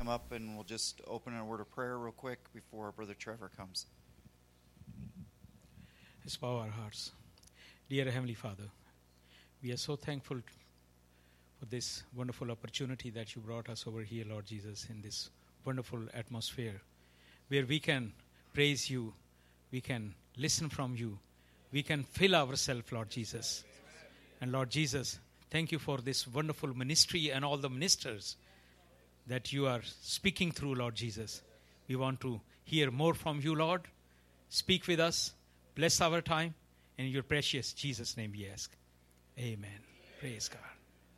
come up and we'll just open in a word of prayer real quick before Brother Trevor comes. Let's bow our hearts. Dear Heavenly Father, we are so thankful for this wonderful opportunity that you brought us over here, Lord Jesus, in this wonderful atmosphere where we can praise you, we can listen from you, we can fill ourselves, Lord Jesus. And Lord Jesus, thank you for this wonderful ministry and all the ministers that you are speaking through, Lord Jesus. We want to hear more from you, Lord. Speak with us. Bless our time. In your precious Jesus' name we ask. Amen. Praise God.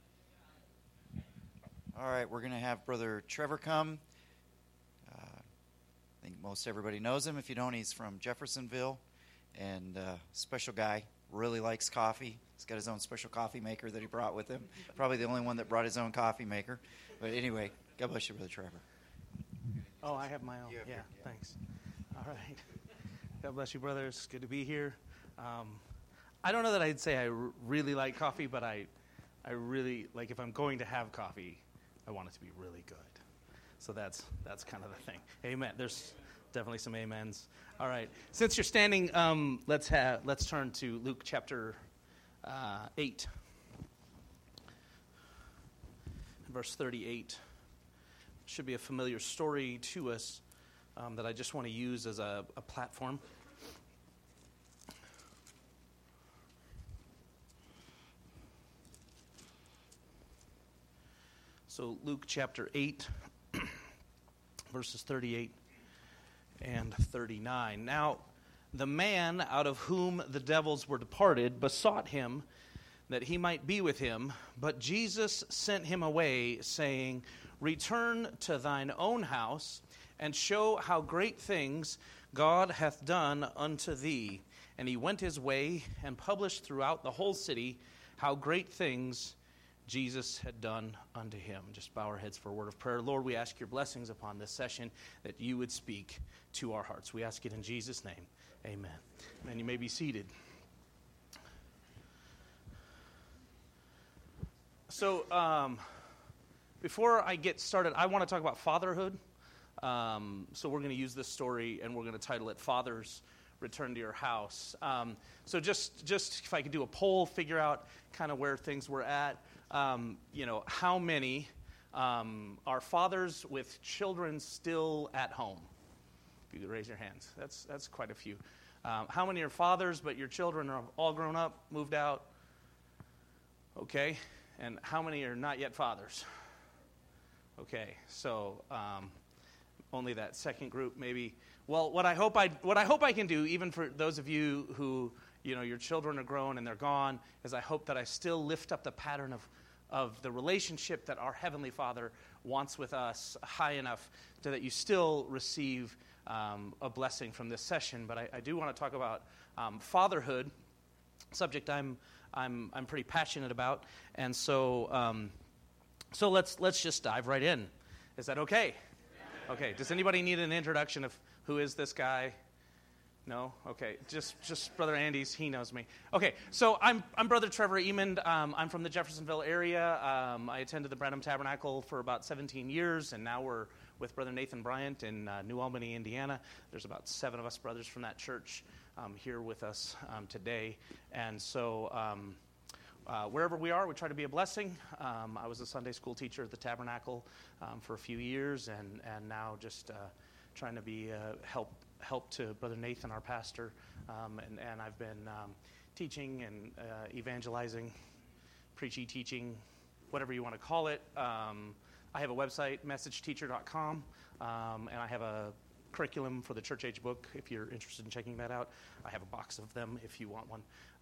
All right, we're going to have Brother Trevor come. I think most everybody knows him. If you don't, he's from Jeffersonville. And special guy, really likes coffee. He's got his own special coffee maker that he brought with him. Probably the only one that brought his own coffee maker. But anyway, God bless you, Brother Trevor. Oh, I have my own. Yeah, thanks. All right. God bless you, brothers. Good to be here. I don't know that I'd say I really like coffee, but I really, like, if I'm going to have coffee, I want it to be really good. So that's kind of the thing. Amen. There's definitely some amens. All right. Since you're standing, let's turn to Luke chapter 8, verse 38. Should be a familiar story to us that I just want to use as a platform. So Luke chapter 8, verses 38 and 39. Now, the man out of whom the devils were departed besought him that he might be with him, but Jesus sent him away, saying, Return to thine own house, and show how great things God hath done unto thee. And he went his way, and published throughout the whole city how great things Jesus had done unto him. Just bow our heads for a word of prayer. Lord, we ask your blessings upon this session, that you would speak to our hearts. We ask it in Jesus' name. Amen. And you may be seated. So, before I get started, I want to talk about fatherhood. So we're going to use this story, and we're going to title it "Fathers, Return to Your House." So just if I could do a poll, figure out kind of where things were at. How many are fathers with children still at home? If you could raise your hands, that's quite a few. How many are fathers, but your children are all grown up, moved out? Okay, and how many are not yet fathers? Okay, so only that second group, maybe. Well, what I hope I can do, even for those of you who your children are grown and they're gone, is I hope that I still lift up the pattern of the relationship that our Heavenly Father wants with us high enough so that you still receive a blessing from this session. But I do want to talk about fatherhood, subject I'm pretty passionate about, and so let's just dive right in. Is that okay? Okay. Does anybody need an introduction of who is this guy? No? Okay. Just Brother Andy's. He knows me. Okay. So I'm Brother Trevor Emond. I'm from the Jeffersonville area. I attended the Brenham Tabernacle for about 17 years, and now we're with Brother Nathan Bryant in New Albany, Indiana. There's about 7 of us brothers from that church here with us today. And so wherever we are, we try to be a blessing. I was a Sunday school teacher at the Tabernacle for a few years, and now just trying to be help to Brother Nathan, our pastor, and I've been teaching and evangelizing, teaching, whatever you want to call it. I have a website, messageteacher.com, and I have a curriculum for the church age book, if you're interested in checking that out. I have a box of them if you want one.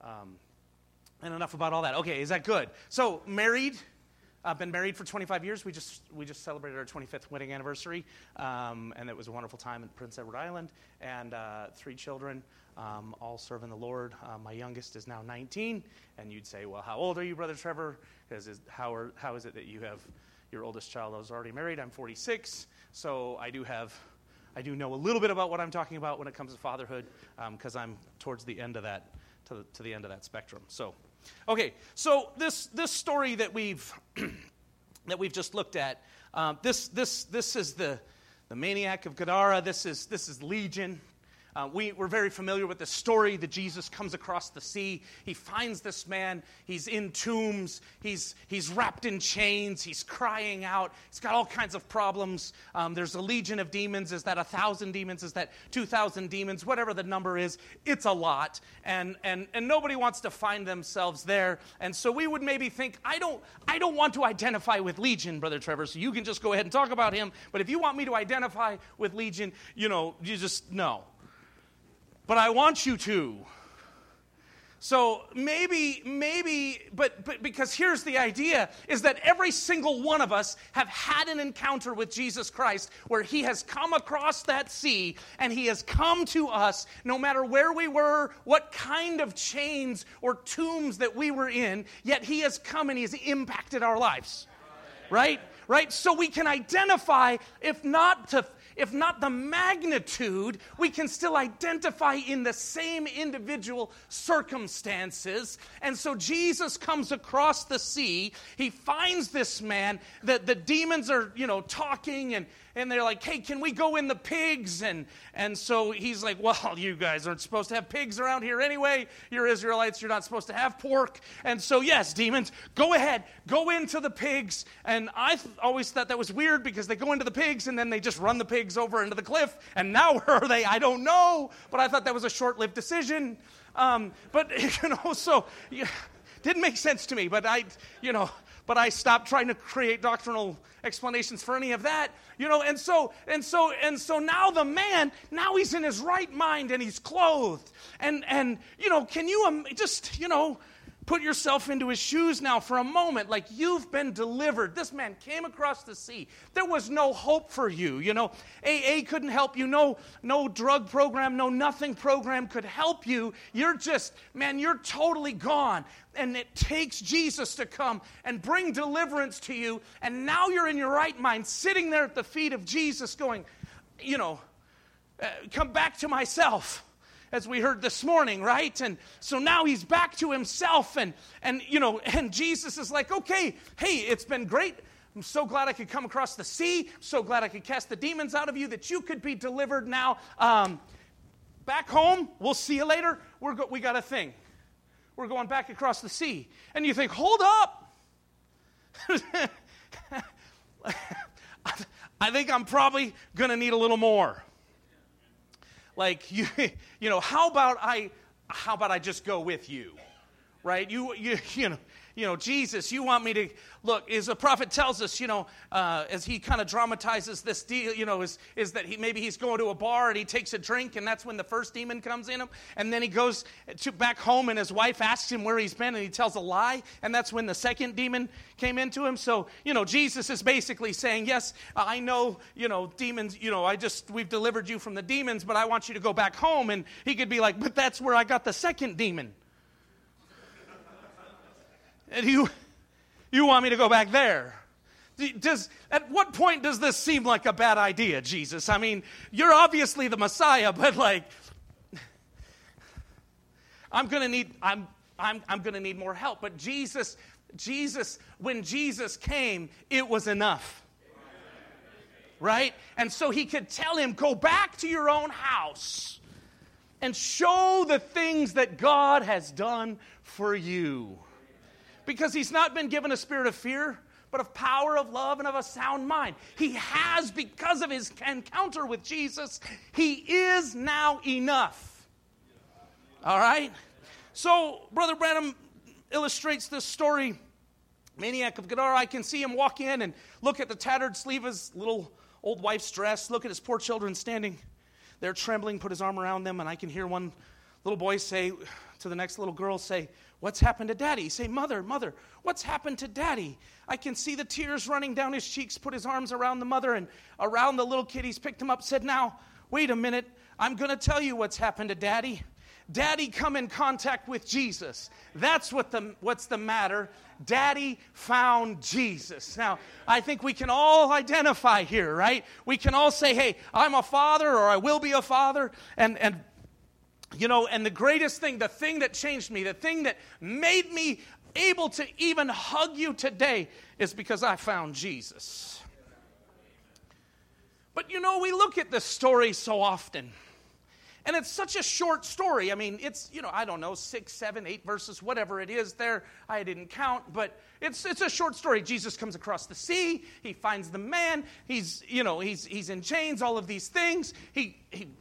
And enough about all that. Okay, is that good? So, married. I've been married for 25 years. We just celebrated our 25th wedding anniversary, and it was a wonderful time in Prince Edward Island. And 3 children, all serving the Lord. My youngest is now 19, and you'd say, "Well, how old are you, Brother Trevor? Because how is it that you have your oldest child is already married? I'm 46, so I do know a little bit about what I'm talking about when it comes to fatherhood, because I'm towards the end of that, to the end of that spectrum. So. Okay, so this story that we've just looked at This is the maniac of Gadara. This is Legion. We're very familiar with the story that Jesus comes across the sea. He finds this man. He's in tombs. He's wrapped in chains. He's crying out. He's got all kinds of problems. There's a legion of demons. Is that 1,000 demons? Is that 2,000 demons? Whatever the number is, it's a lot. And nobody wants to find themselves there. And so we would maybe think, I don't want to identify with Legion, Brother Trevor, so you can just go ahead and talk about him. But if you want me to identify with Legion, you just, no. But I want you to. So maybe, but because here's the idea, is that every single one of us have had an encounter with Jesus Christ where he has come across that sea and he has come to us no matter where we were, what kind of chains or tombs that we were in, yet he has come and he has impacted our lives. Right? So we can identify, if not the magnitude, we can still identify in the same individual circumstances. And so Jesus comes across the sea. He finds this man. The demons are, talking and they're like, hey, can we go in the pigs? And so he's like, well, you guys aren't supposed to have pigs around here anyway. You're Israelites. You're not supposed to have pork. And so, yes, demons, go ahead. Go into the pigs. And I always thought that was weird because they go into the pigs and then they just run the pigs over into the cliff. And now where are they? I don't know. But I thought that was a short-lived decision. So didn't make sense to me. But I stopped trying to create doctrinal explanations for any of that, and so now the man, now he's in his right mind and he's clothed, and can you just put yourself into his shoes now for a moment, like you've been delivered. This man came across the sea. There was no hope for you, AA couldn't help you, no drug program, no nothing program could help you. You're totally gone. And it takes Jesus to come and bring deliverance to you. And now you're in your right mind, sitting there at the feet of Jesus going, come back to myself, as we heard this morning, right? And so now he's back to himself. And Jesus is like, okay, hey, it's been great. I'm so glad I could come across the sea. So glad I could cast the demons out of you, that you could be delivered now. Back home, we'll see you later. We got a thing. We're going back across the sea. And you think, hold up. I think I'm probably going to need a little more. Like, how about I just go with you? Right? Jesus, you want me to, look, as the prophet tells us, as he kind of dramatizes this deal, is that maybe he's going to a bar and he takes a drink, and that's when the first demon comes in him, and then he goes back home and his wife asks him where he's been and he tells a lie, and that's when the second demon came into him. So, Jesus is basically saying, yes, I know, demons, we've delivered you from the demons, but I want you to go back home. And he could be like, but that's where I got the second demon. And you want me to go back there? At what point does this seem like a bad idea, Jesus? I mean, you're obviously the Messiah, but I'm going to need more help. But Jesus, when Jesus came, it was enough. Right? And so he could tell him, go back to your own house and show the things that God has done for you. Because he's not been given a spirit of fear, but of power, of love, and of a sound mind. He has, because of his encounter with Jesus, he is now enough. All right? So, Brother Branham illustrates this story. Maniac of Gadara, I can see him walk in and look at the tattered sleeve of his little old wife's dress, look at his poor children standing there trembling, put his arm around them, and I can hear one little boy say to the next little girl, say, what's happened to Daddy? Say, Mother, what's happened to Daddy? I can see the tears running down his cheeks, put his arms around the mother and around the little kid. He's picked him up, said, now, wait a minute. I'm going to tell you what's happened to Daddy. Daddy come in contact with Jesus. That's what's the matter. Daddy found Jesus. Now, I think we can all identify here, right? We can all say, hey, I'm a father, or I will be a father. And the greatest thing, the thing that changed me, the thing that made me able to even hug you today is because I found Jesus. But we look at this story so often. And it's such a short story. I mean, it's, I don't know, 6, 7, 8 verses, whatever it is there. I didn't count, but it's a short story. Jesus comes across the sea. He finds the man. He's in chains, all of these things. He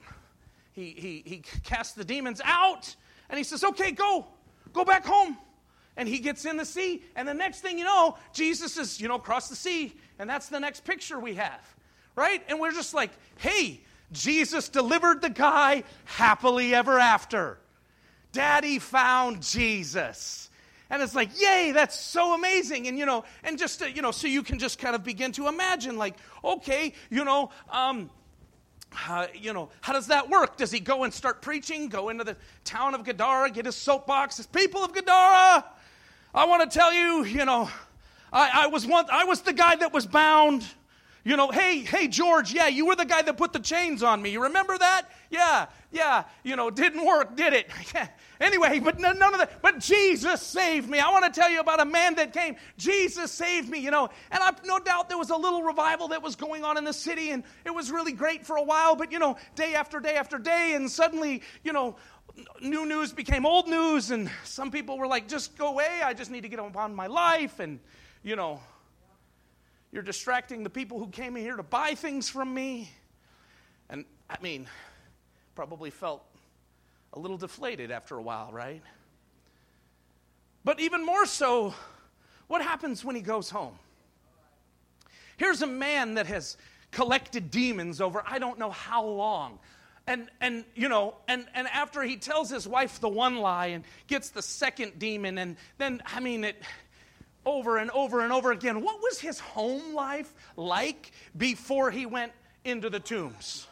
casts the demons out, and he says, okay, go back home. And he gets in the sea, and the next thing you know, Jesus is, across the sea, and that's the next picture we have, right? And we're just like, hey, Jesus delivered the guy happily ever after. Daddy found Jesus. And it's like, yay, that's so amazing. And, and just, so you can just kind of begin to imagine, like, okay, how does that work? Does he go and start preaching, go into the town of Gadara, get his soapbox, says, people of Gadara, I want to tell you, I was the guy that was bound. Hey, George, yeah, you were the guy that put the chains on me. You remember that? Yeah, didn't work, did it? Anyway, but none of that. But Jesus saved me. I want to tell you about a man that came. Jesus saved me, and I've no doubt there was a little revival that was going on in the city, and it was really great for a while, but, day after day after day, and suddenly, new news became old news, and some people were like, just go away. I just need to get on my life, and, you're distracting the people who came here to buy things from me. And, probably felt a little deflated after a while, right? But even more so, what happens when he goes home? Here's a man that has collected demons over I don't know how long. And after he tells his wife the one lie and gets the second demon, and then, over and over and over again. What was his home life like before he went into the tombs?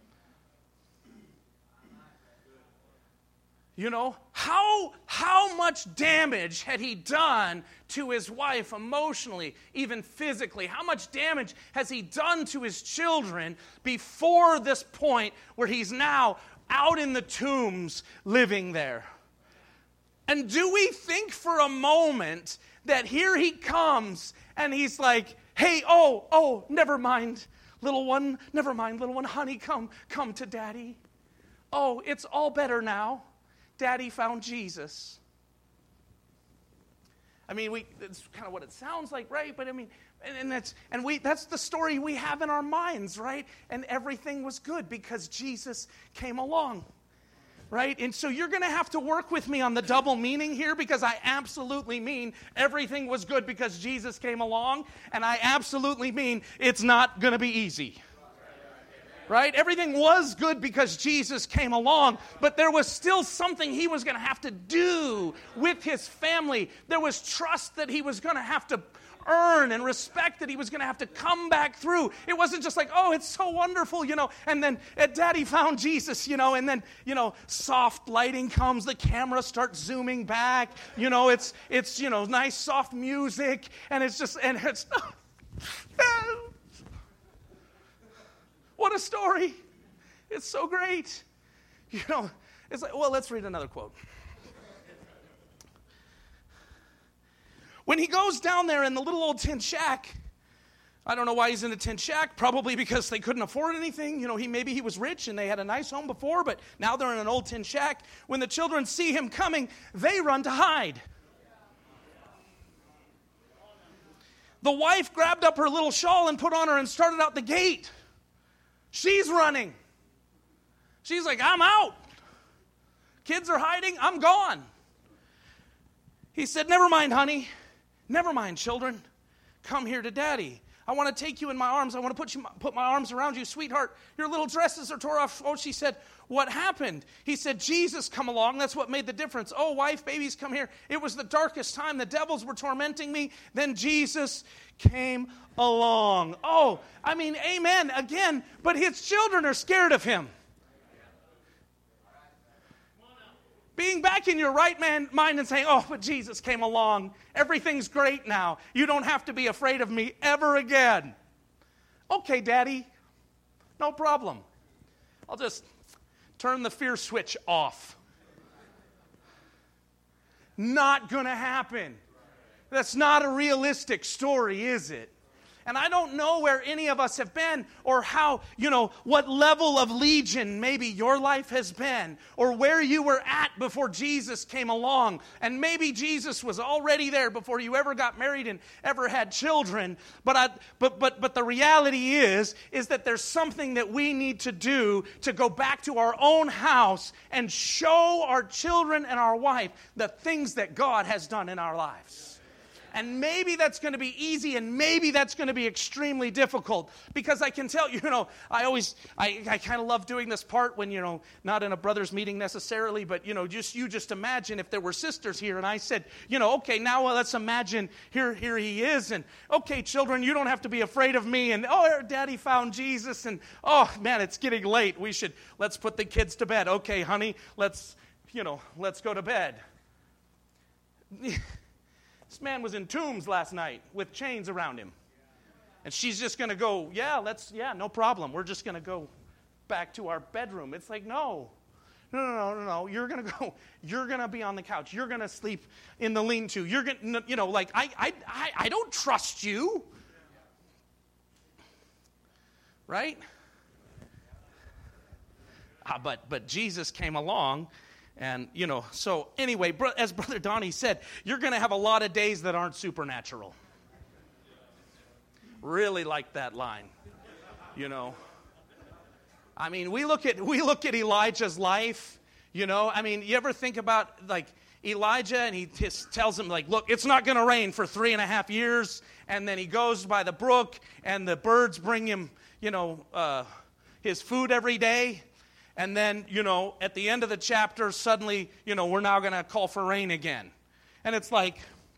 How much damage had he done to his wife emotionally, even physically? How much damage has he done to his children before this point where he's now out in the tombs living there? And do we think for a moment that here he comes and he's like, hey, never mind, little one, honey, come to daddy. Oh, it's all better now. Daddy found Jesus. It's kind of what it sounds like, right? But that's the story we have in our minds, right? And everything was good because Jesus came along. Right? And so you're going to have to work with me on the double meaning here, because I absolutely mean everything was good because Jesus came along, and I absolutely mean it's not going to be easy. Right? Everything was good because Jesus came along, but there was still something he was going to have to do with his family. There was trust that he was going to have to earn and respect that he was going to have to come back through. It wasn't just like, oh, it's so wonderful, and then Daddy found Jesus, and then, soft lighting comes, the camera starts zooming back, it's nice soft music, and it's what a story. It's so great. It's like, well, let's read another quote. When he goes down there in the little old tin shack, I don't know why he's in a tin shack, probably because they couldn't afford anything. Maybe he was rich and they had a nice home before, but now they're in an old tin shack. When the children see him coming, they run to hide. The wife grabbed up her little shawl and put on her and started out the gate. She's running. She's like, I'm out. Kids are hiding, I'm gone. He said, never mind, honey. Never mind, children. Come here to Daddy. I want to take you in my arms. I want to put my arms around you. Sweetheart, your little dresses are tore off. Oh, she said, what happened? He said, Jesus come along. That's what made the difference. Oh, wife, babies, come here. It was the darkest time. The devils were tormenting me. Then Jesus came along. Oh, amen again. But his children are scared of him. Being back in your right mind and saying, oh, but Jesus came along. Everything's great now. You don't have to be afraid of me ever again. Okay, Daddy, no problem. I'll just turn the fear switch off. Not going to happen. That's not a realistic story, is it? And I don't know where any of us have been or how, what level of legion maybe your life has been or where you were at before Jesus came along. And maybe Jesus was already there before you ever got married and ever had children. But the reality is that there's something that we need to do to go back to our own house and show our children and our wife the things that God has done in our lives. And maybe that's going to be easy, and maybe that's going to be extremely difficult. Because I can tell you, I kind of love doing this part when, not in a brothers meeting necessarily, but, just imagine if there were sisters here, and I said, okay, now let's imagine here he is, and, okay, children, you don't have to be afraid of me, and, oh, Daddy found Jesus, and, oh, man, it's getting late. Let's put the kids to bed. Okay, honey, let's go to bed. This man was in tombs last night with chains around him. And she's just going to go, no problem. We're just going to go back to our bedroom. It's like, no. You're going to go. You're going to be on the couch. You're going to sleep in the lean-to. You're going to, I don't trust you. Right? But Jesus came along. And, so anyway, as Brother Donnie said, you're going to have a lot of days that aren't supernatural. Really like that line, I mean, we look at Elijah's life, you ever think about, Elijah, and he tells him, look, it's not going to rain for 3.5 years, and then he goes by the brook, and the birds bring him, his food every day. And then, at the end of the chapter, suddenly, we're now going to call for rain again. And it's like,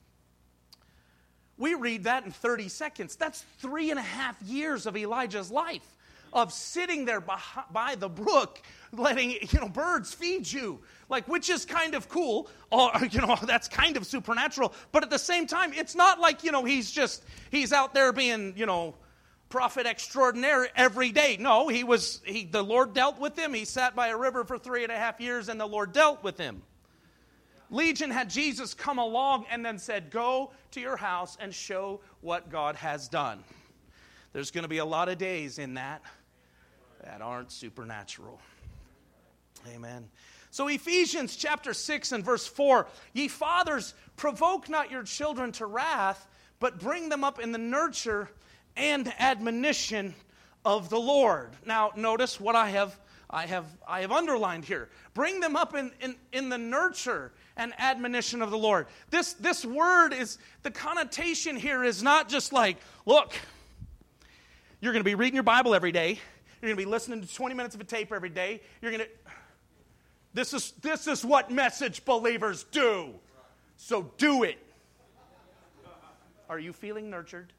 we read that in 30 seconds. That's 3.5 years of Elijah's life, of sitting there by the brook, letting, birds feed you. Which is kind of cool. That's kind of supernatural. But at the same time, it's not like, he's out there being, prophet extraordinaire every day. No, the Lord dealt with him. He sat by a river for 3.5 years, and the Lord dealt with him. Legion had Jesus come along and then said, go to your house and show what God has done. There's going to be a lot of days in that aren't supernatural. Amen. So Ephesians chapter 6 and verse 4, ye fathers, provoke not your children to wrath, but bring them up in the nurture and admonition of the Lord. Now, notice what I have underlined here. Bring them up in the nurture and admonition of the Lord. This word is, the connotation here is not just look, you're going to be reading your Bible every day. You're going to be listening to 20 minutes of a tape every day. This is what message believers do. So do it. Are you feeling nurtured?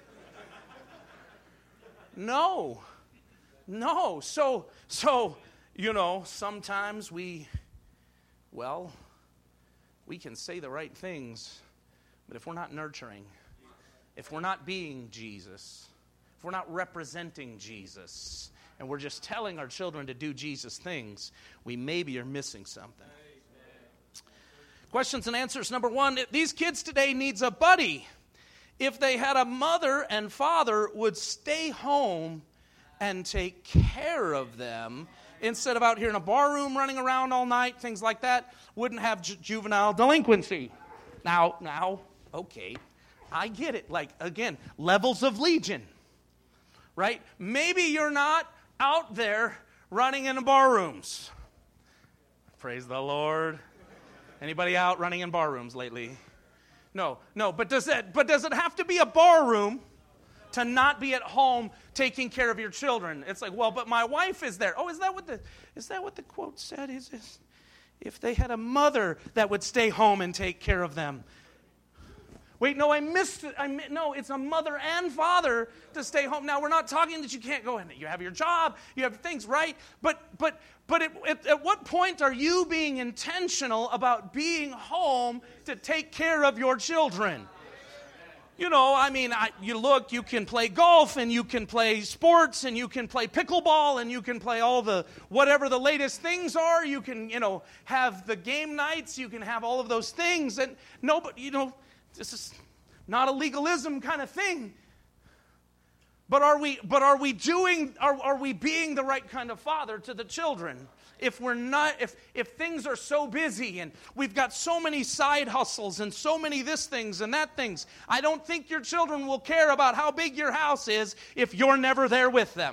No. So, sometimes we can say the right things, but if we're not nurturing, if we're not being Jesus, if we're not representing Jesus, and we're just telling our children to do Jesus things, we maybe are missing something. Questions and answers. Number 1, these kids today needs a buddy. If they had a mother and father would stay home and take care of them instead of out here in a bar room running around all night, things like that, wouldn't have juvenile delinquency. Now, okay, I get it. Again, levels of legion, right? Maybe you're not out there running in the bar rooms. Praise the Lord. Anybody out running in bar rooms lately? No. But does it have to be a bar room to not be at home taking care of your children? It's like, well, but my wife is there. Oh, is that what the quote said? Is if they had a mother that would stay home and take care of them. Wait, no, I missed it. No, it's a mother and father to stay home. Now, we're not talking that you can't go in. You have your job, you have things, right? But at what point are you being intentional about being home to take care of your children? You can play golf, and you can play sports, and you can play pickleball, and you can play all the, whatever the latest things are. You can, have the game nights. You can have all of those things. And no, but, this is not a legalism kind of thing. But are we being the right kind of father to the children? If we're not, if things are so busy and we've got so many side hustles and so many this things and that things, I don't think your children will care about how big your house is if you're never there with them.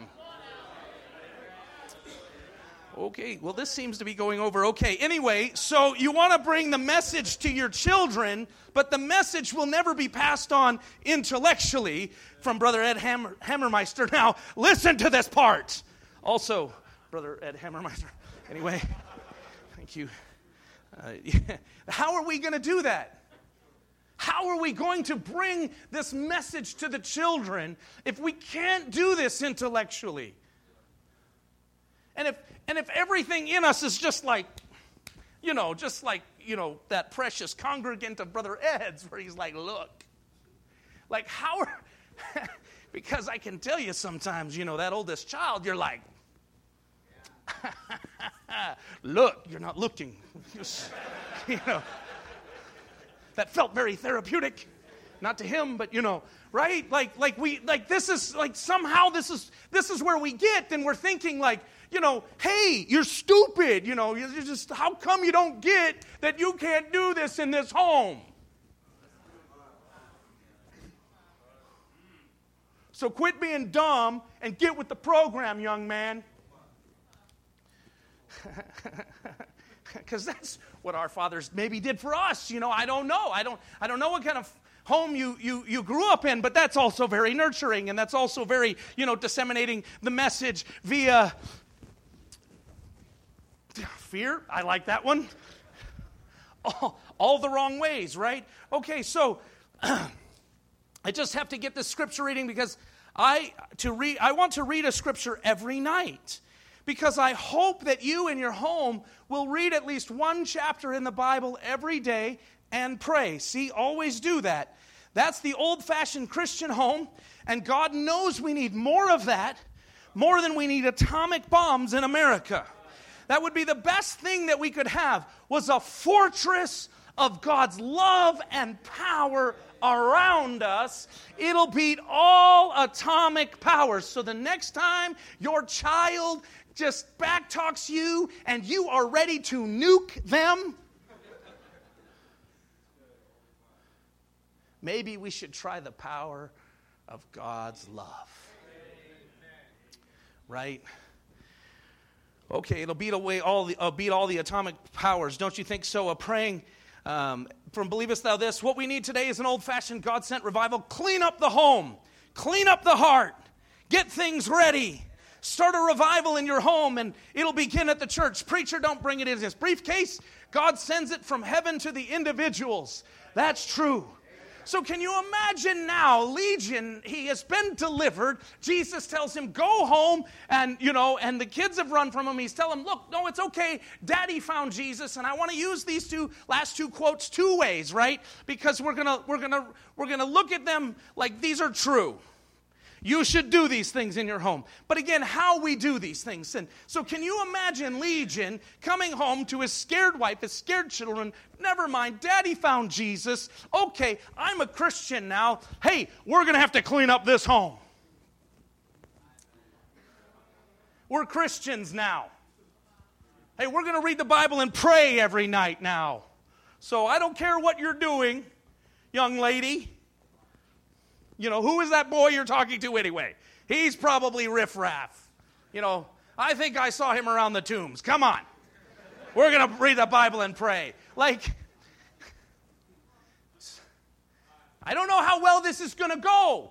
Okay, well, this seems to be going over okay. Anyway, so you want to bring the message to your children, but the message will never be passed on intellectually from Brother Ed Hammermeister. Now, listen to this part. Also, Brother Ed Hammermeister. Anyway, thank you. How are we going to do that? How are we going to bring this message to the children if we can't do this intellectually? And if everything in us is just like that precious congregant of Brother Ed's, where he's like, look, like how are, because I can tell you sometimes, that oldest child, you're like, look, you're not looking. That felt very therapeutic. Not to him, but right? Like this is like somehow this is where we get, and we're thinking like, hey, you're stupid. You're just, how come you don't get that you can't do this in this home? So quit being dumb and get with the program, young man. Because that's what our fathers maybe did for us. I don't know. I don't know what kind of home you grew up in, but that's also very nurturing, and that's also very, disseminating the message via fear. I like that one. All the wrong ways, right? Okay, so I just have to get this scripture reading because I want to read a scripture every night. Because I hope that you in your home will read at least one chapter in the Bible every day and pray. See, always do that. That's the old-fashioned Christian home, and God knows we need more of that, more than we need atomic bombs in America. That would be the best thing that we could have, was a fortress of God's love and power around us. It'll beat all atomic powers. So the next time your child just backtalks you and you are ready to nuke them, maybe we should try the power of God's love. Right? Okay, it'll beat all the atomic powers. Don't you think so? A praying from Believest Thou This? What we need today is an old-fashioned God-sent revival. Clean up the home. Clean up the heart. Get things ready. Start a revival in your home, and it'll begin at the church. Preacher, don't bring it in his briefcase. God sends it from heaven to the individuals. That's true. So can you imagine now, Legion, he has been delivered. Jesus tells him, go home, and the kids have run from him. He's telling them, look, no, it's okay. Daddy found Jesus, and I want to use these last two quotes two ways, right? Because we're gonna look at them like these are true. You should do these things in your home. But again, how we do these things. And so can you imagine Legion coming home to his scared wife, his scared children? Never mind, Daddy found Jesus. Okay, I'm a Christian now. Hey, we're going to have to clean up this home. We're Christians now. Hey, we're going to read the Bible and pray every night now. So I don't care what you're doing, young lady. Who is that boy you're talking to anyway? He's probably riffraff. I think I saw him around the tombs. Come on. We're going to read the Bible and pray. Like, I don't know how well this is going to go.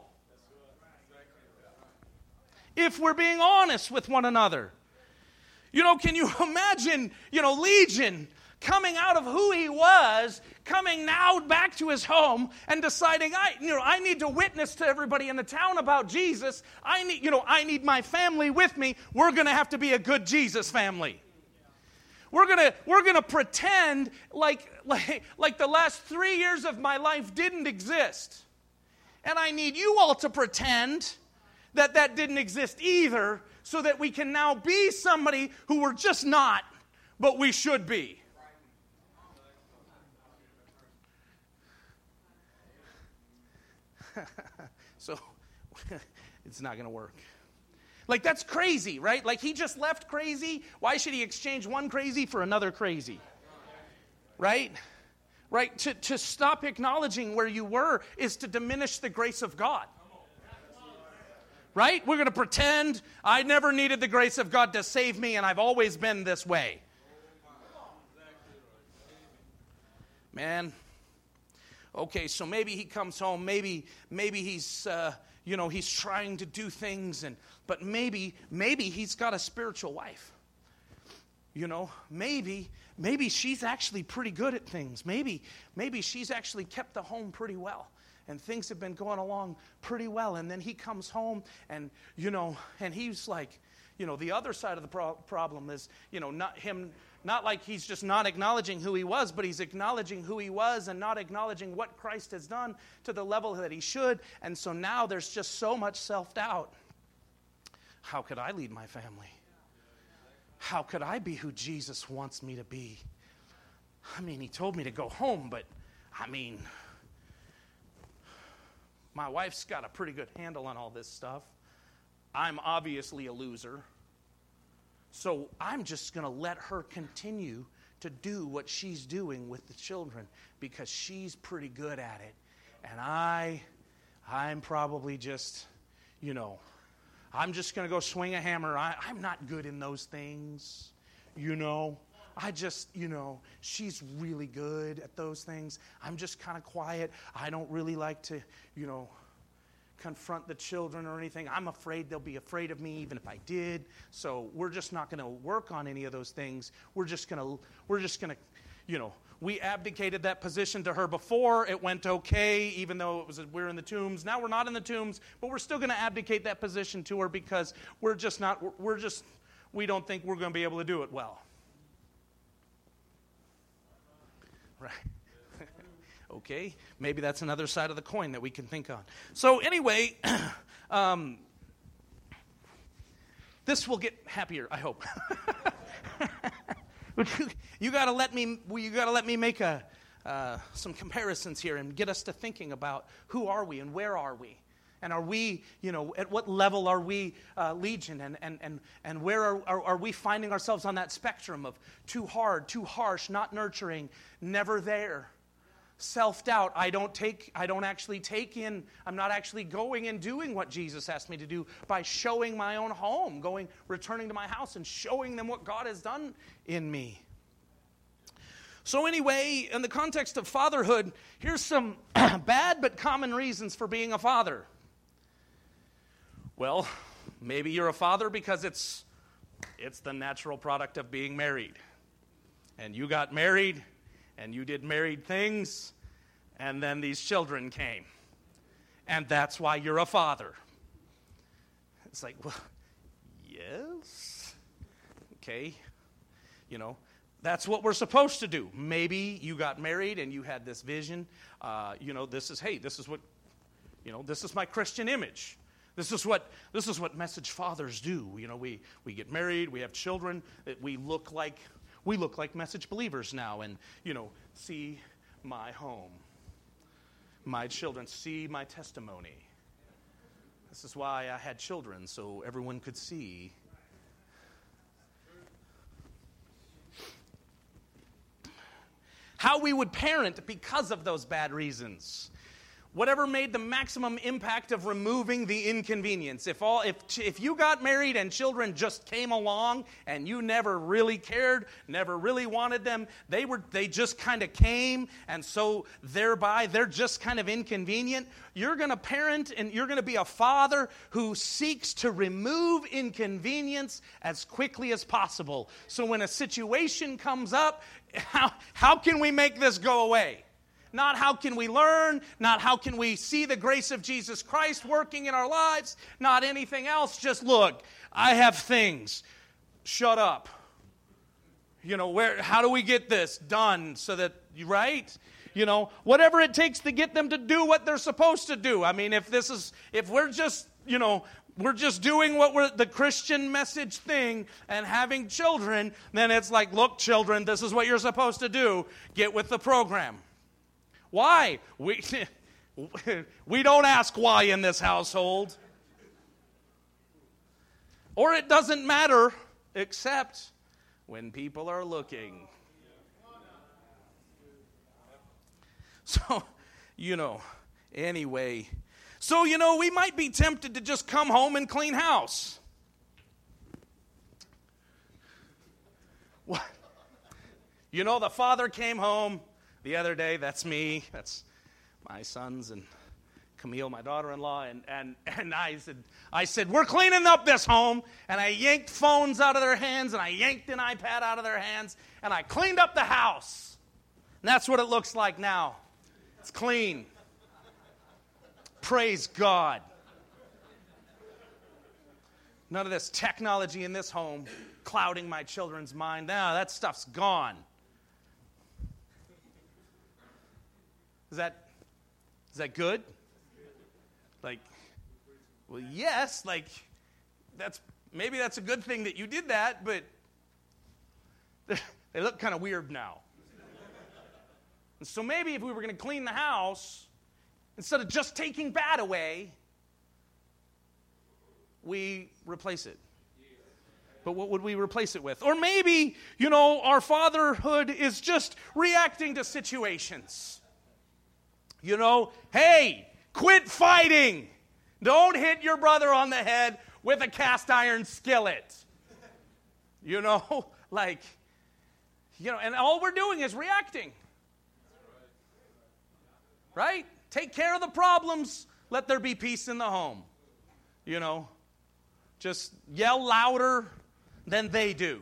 If we're being honest with one another. Can you imagine, Legion coming out of who he was, coming now back to his home and deciding, I need to witness to everybody in the town about Jesus. I need my family with me. We're going to have to be a good Jesus family. We're going to pretend like the last 3 years of my life didn't exist. And I need you all to pretend that didn't exist either, so that we can now be somebody who we're just not, but we should be. So it's not going to work. Like, that's crazy, right? Like, he just left crazy. Why should he exchange one crazy for another crazy? Right? Right? To stop acknowledging where you were is to diminish the grace of God. Right? We're going to pretend I never needed the grace of God to save me, and I've always been this way. Man. Okay, so maybe he comes home. Maybe he's he's trying to do things, but maybe he's got a spiritual wife. Maybe she's actually pretty good at things. Maybe she's actually kept the home pretty well, and things have been going along pretty well. And then he comes home, and and he's like, the other side of the problem is, not like he's just not acknowledging who he was, but he's acknowledging who he was and not acknowledging what Christ has done to the level that he should. And so now there's just so much self-doubt. How could I lead my family? How could I be who Jesus wants me to be? I mean, he told me to go home, but my wife's got a pretty good handle on all this stuff. I'm obviously a loser. So I'm just going to let her continue to do what she's doing with the children because she's pretty good at it. And I'm probably just, I'm just going to go swing a hammer. I'm not good in those things, I just, she's really good at those things. I'm just kind of quiet. I don't really like to, confront the children or anything. I'm afraid they'll be afraid of me even if I did. So we're just not going to work on any of those things. We're just going to, we abdicated that position to her before. It went okay, even though we're in the tombs. Now we're not in the tombs, but we're still going to abdicate that position to her because we don't think we're going to be able to do it well. Right. Okay, maybe that's another side of the coin that we can think on. So anyway, this will get happier, I hope. You got to let me make some comparisons here and get us to thinking about who are we and where are we, and are we, at what level are we Legion, and where are we finding ourselves on that spectrum of too hard, too harsh, not nurturing, never there. Self-doubt, I'm not actually going and doing what Jesus asked me to do by showing my own home, returning to my house and showing them what God has done in me. So anyway, in the context of fatherhood, here's some bad but common reasons for being a father. Well, maybe you're a father because it's the natural product of being married. And you got married, and you did married things, and then these children came. And that's why you're a father. It's like, well, yes. Okay. That's what we're supposed to do. Maybe you got married and you had this vision. This is my Christian image. This is what message fathers do. We get married, we have children, we look like message believers now, and see my home. My children see my testimony. This is why I had children, so everyone could see. How we would parent because of those bad reasons. Whatever made the maximum impact of removing the inconvenience. If you got married and children just came along and you never really cared, never really wanted them, they just kind of came, and so thereby they're just kind of inconvenient. You're going to parent and you're going to be a father who seeks to remove inconvenience as quickly as possible. So when a situation comes up, how can we make this go away? Not how can we learn, not how can we see the grace of Jesus Christ working in our lives, not anything else. Just look, I have things. Shut up. How do we get this done so that, right? Whatever it takes to get them to do what they're supposed to do. I mean, if we're just, we're just doing the Christian message thing and having children, then it's like, look, children, this is what you're supposed to do. Get with the program. Why? We don't ask why in this household. Or it doesn't matter except when people are looking. So, anyway. So, we might be tempted to just come home and clean house. What? The father came home the other day. That's me. That's my sons and Camille, my daughter-in-law. And I said, we're cleaning up this home. And I yanked phones out of their hands. And I yanked an iPad out of their hands. And I cleaned up the house. And that's what it looks like now. It's clean. Praise God. None of this technology in this home clouding my children's mind. Now that stuff's gone. Is that good? Well, yes, maybe that's a good thing that you did that, but they look kind of weird now. And so maybe if we were going to clean the house, instead of just taking bad away, we replace it. But what would we replace it with? Or maybe, our fatherhood is just reacting to situations. Hey, quit fighting. Don't hit your brother on the head with a cast iron skillet. And all we're doing is reacting. Right? Take care of the problems. Let there be peace in the home. Just yell louder than they do.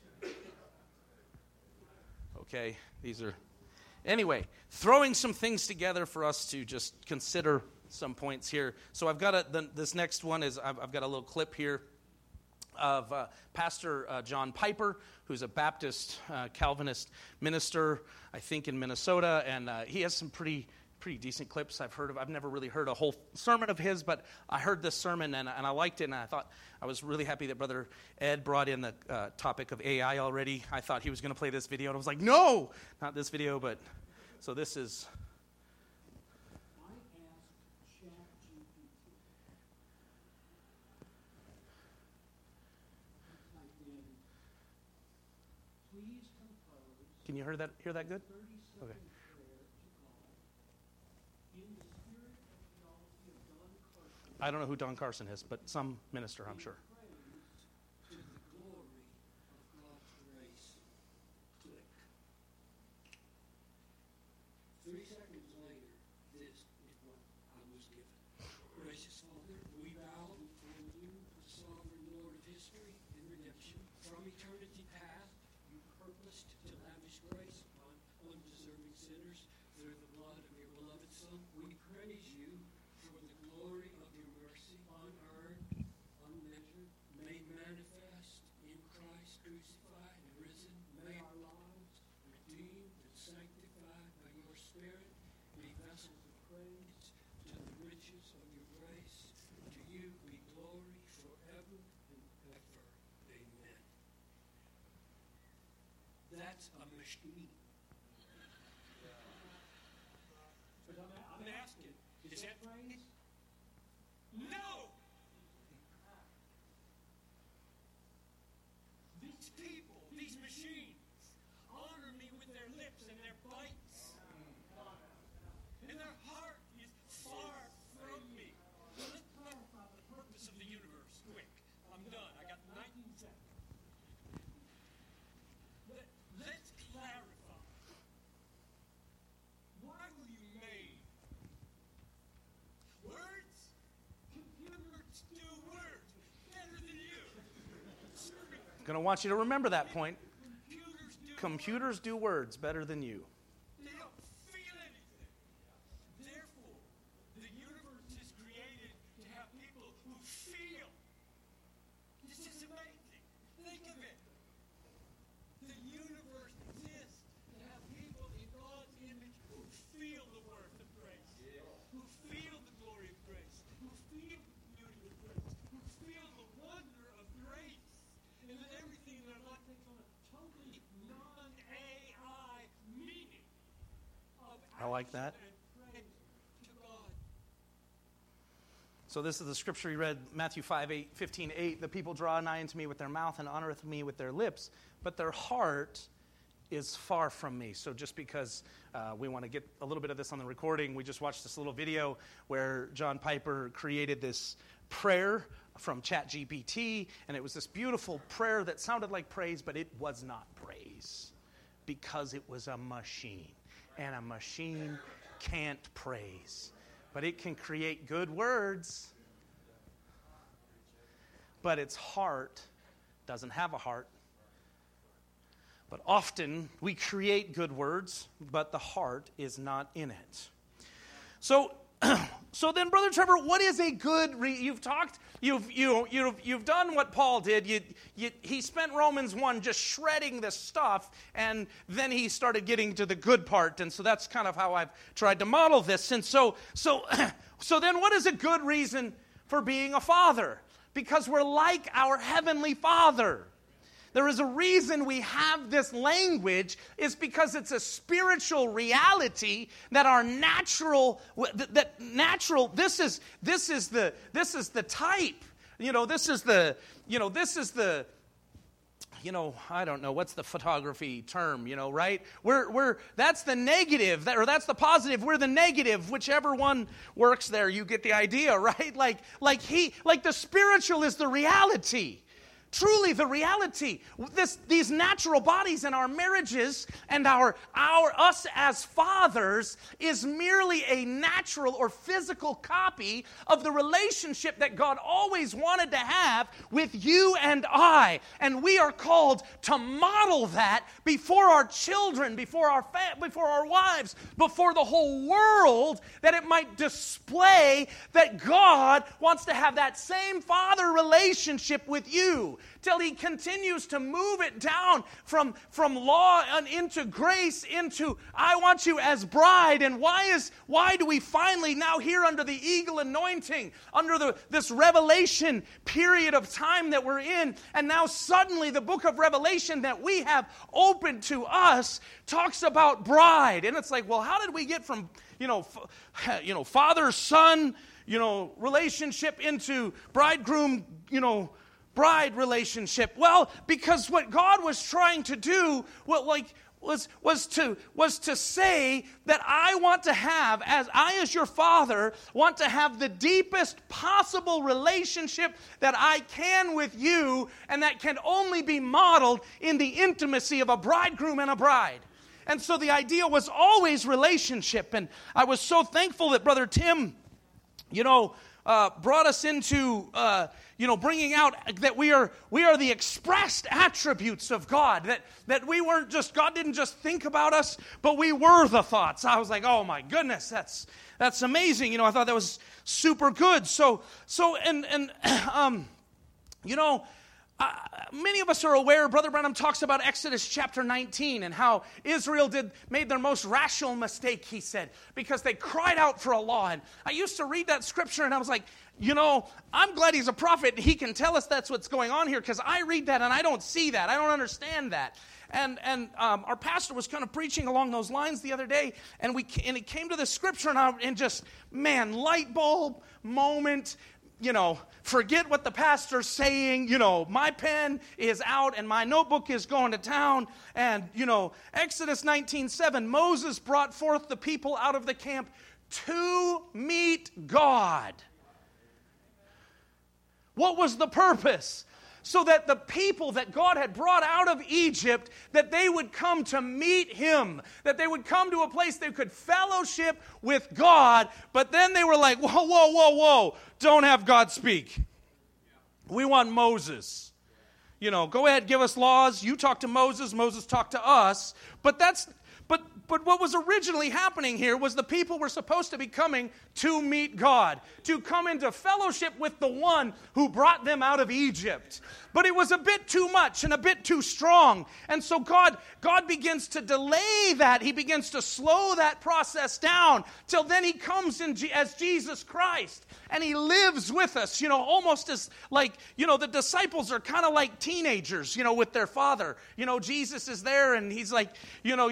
Okay, anyway, throwing some things together for us to just consider some points here. So I've got this next one is I've got a little clip here of Pastor John Piper, who's a Baptist Calvinist minister, I think in Minnesota, and he has some pretty decent clips I've heard of. I've never really heard a whole sermon of his, but I heard this sermon and I liked it, and I thought I was really happy that Brother Ed brought in the topic of AI already. I thought he was going to play this video, and I was like, no, not this video, but so this is. Can you hear that good? Okay. I don't know who Don Carson is, but some minister, I'm sure. To the glory of God's grace. Click. 3 seconds later, this is what I was given. Gracious Father, we bow before you, the sovereign Lord of history and redemption. From eternity past, you purposed to lavish grace upon undeserving sinners through the blood of your beloved Son. We praise you for the glory of your mercy, unearned, unmeasured, made manifest in Christ, crucified and risen. May our lives, redeemed and sanctified by your Spirit, be vessels of praise to the riches of your grace. To you be glory forever and ever. Amen. That's a machine. But I'm asking, is that praise? No! These people, these machines, honor me with their lips and their bites. And their heart is far from me. Now let's clarify the purpose of the universe quick. I'm done. I got 19 seconds. Let's clarify. Why were you made? Words? Computers do words better than you. Going to want you to remember that point. Computers do Computers do words better than you. They don't feel anything. Therefore, the universe is created to have people who feel. This is amazing. Think of it. The universe exists to have people in God's image who feel the worth of grace, who feel the glory of grace, who feel the beauty of grace, who feel the wonder of grace, and that everything in their life takes on a totally non-AI meaning of I like that. and praise to God. So this is the scripture he read, Matthew 15:8. The people draw nigh unto me with their mouth and honoreth me with their lips, but their heart is far from me. So just because we want to get a little bit of this on the recording, we just watched this little video where John Piper created this prayer from ChatGPT, and it was this beautiful prayer that sounded like praise, but it was not praise because it was a machine, and a machine can't praise, but it can create good words, but its heart doesn't have a heart. But often we create good words, but the heart is not in it. So then, Brother Trevor, what is a good? You've talked. You've done what Paul did. He spent Romans 1 just shredding this stuff, and then he started getting to the good part. And so that's kind of how I've tried to model this. And so then, what is a good reason for being a father? Because we're like our heavenly Father. There is a reason we have this language, is because it's a spiritual reality that our natural, this is the type. I don't know, what's the photography term, right? That's the negative, that's the positive, we're the negative, whichever one works there, you get the idea, right? Like the spiritual is the reality. Truly the reality. These natural bodies in our marriages and us as fathers is merely a natural or physical copy of the relationship that God always wanted to have with you and I. And we are called to model that before our children, before our wives, before the whole world, that it might display that God wants to have that same father relationship with you, till he continues to move it down from law and into grace, into I want you as bride. And why do we finally now here under the eagle anointing, under this revelation period of time that we're in, and now suddenly the book of Revelation that we have opened to us talks about bride. And it's like, well, how did we get from father son relationship into bridegroom bride relationship? Well, because what God was trying to do was to say that I want to have, as your father, want to have the deepest possible relationship that I can with you, and that can only be modeled in the intimacy of a bridegroom and a bride. And so the idea was always relationship. And I was so thankful that Brother Tim, brought us into, bringing out that we are the expressed attributes of God. That we weren't just, God didn't just think about us, but we were the thoughts. I was like, oh my goodness, that's amazing. I thought that was super good. Many of us are aware, Brother Branham talks about Exodus chapter 19 and how Israel made their most rational mistake, he said, because they cried out for a law. And I used to read that scripture and I was like, I'm glad he's a prophet and he can tell us that's what's going on here, because I read that and I don't see that. I don't understand that. And our pastor was kind of preaching along those lines the other day, and he came to the scripture and just, light bulb moment. Forget what the pastor's saying. My pen is out and my notebook is going to town. And, Exodus 19:7, Moses brought forth the people out of the camp to meet God. What was the purpose? So that the people that God had brought out of Egypt, that they would come to meet Him, that they would come to a place they could fellowship with God. But then they were like, whoa, don't have God speak. We want Moses. Go ahead, give us laws. You talk to Moses, Moses talked to us. But what was originally happening here was the people were supposed to be coming to meet God, to come into fellowship with the one who brought them out of Egypt. But it was a bit too much and a bit too strong. And so God begins to delay that. He begins to slow that process down till then he comes in as Jesus Christ. And he lives with us, almost as like, the disciples are kind of like teenagers, with their father. Jesus is there and he's like,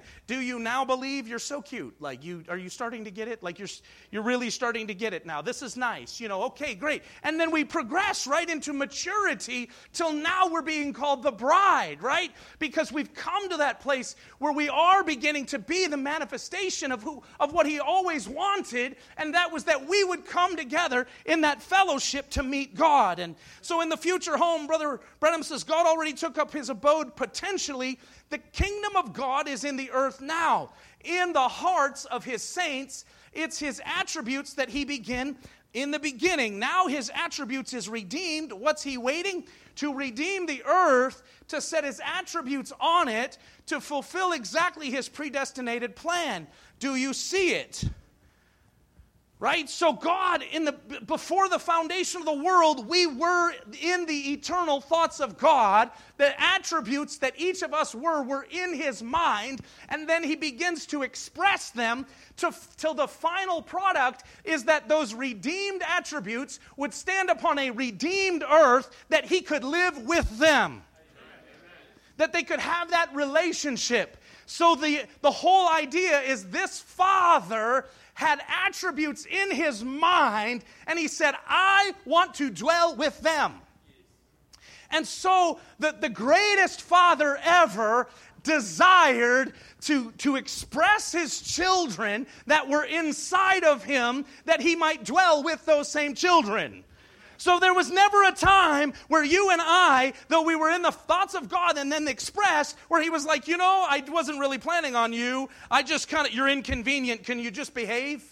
Do you now believe? You're so cute. Like, are you starting to get it? Like, you're really starting to get it now. This is nice. Okay, great. And then we progress right into maturity till now we're being called the bride, right? Because we've come to that place where we are beginning to be the manifestation of what he always wanted, and that was that we would come together in that fellowship to meet God. And so in the future home, Brother Branham says, God already took up his abode potentially. The kingdom of God is in the earth now, in the hearts of his saints. It's his attributes that he began in the beginning. Now his attributes is redeemed. What's he waiting? To redeem the earth, to set his attributes on it, to fulfill exactly his predestinated plan. Do you see it? Right? So God, before the foundation of the world, we were in the eternal thoughts of God. The attributes that each of us were in his mind, and then he begins to express them till the final product is that those redeemed attributes would stand upon a redeemed earth, that he could live with them. Amen. That they could have that relationship. So the whole idea is this Father had attributes in his mind, and he said, I want to dwell with them. And so the greatest father ever desired to express his children that were inside of him, that he might dwell with those same children. So there was never a time where you and I, though we were in the thoughts of God and then expressed, where he was like, I wasn't really planning on you. I just you're inconvenient. Can you just behave?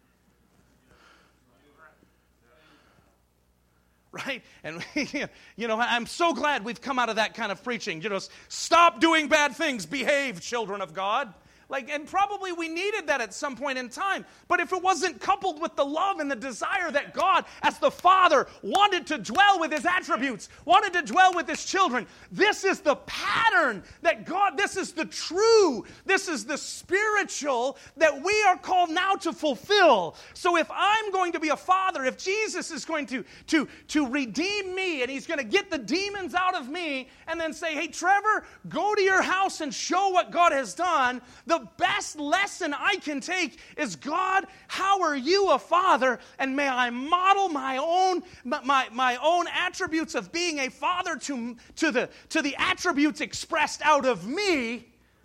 Right? And, I'm so glad we've come out of that kind of preaching. Stop doing bad things. Behave, children of God. And probably we needed that at some point in time. But if it wasn't coupled with the love and the desire that God, as the Father, wanted to dwell with his attributes, wanted to dwell with his children, this is the pattern that God, this is the true, this is the spiritual that we are called now to fulfill. So if I'm going to be a father, if Jesus is going to redeem me, and he's going to get the demons out of me, and then say, hey, Trevor, go to your house and show what God has done, the best lesson I can take is, God, how are you a father? And may I model my own attributes of being a father to the attributes expressed out of me.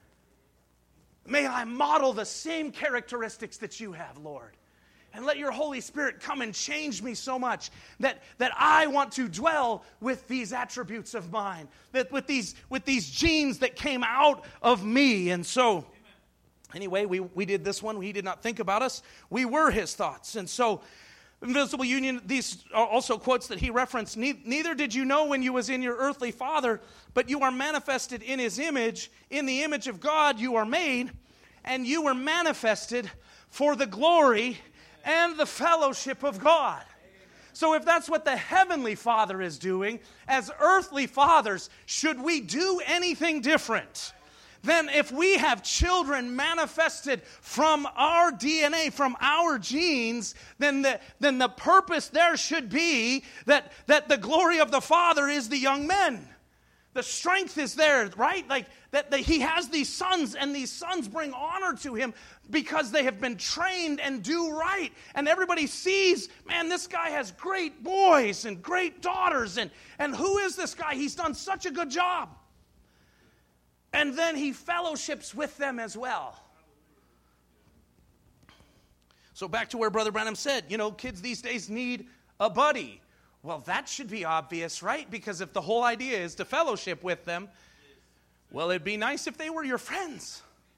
May I model the same characteristics that you have, Lord. And let your Holy Spirit come and change me so much that I want to dwell with these attributes of mine, that with these genes that came out of me. And so, anyway, we did this one. He did not think about us. We were his thoughts. And so, Invisible Union, these are also quotes that he referenced. Neither did you know when you was in your earthly father, but you are manifested in his image. In the image of God you are made, and you were manifested for the glory and the fellowship of God. So if that's what the Heavenly Father is doing, as earthly fathers, should we do anything different? Then if we have children manifested from our DNA, from our genes, then the purpose there should be that the glory of the Father is the young men. The strength is there, right? Like that he has these sons, and these sons bring honor to him because they have been trained and do right. And everybody sees, man, this guy has great boys and great daughters. And who is this guy? He's done such a good job. And then he fellowships with them as well. So back to where Brother Branham said, kids these days need a buddy. Well, that should be obvious, right? Because if the whole idea is to fellowship with them, well, it'd be nice if they were your friends.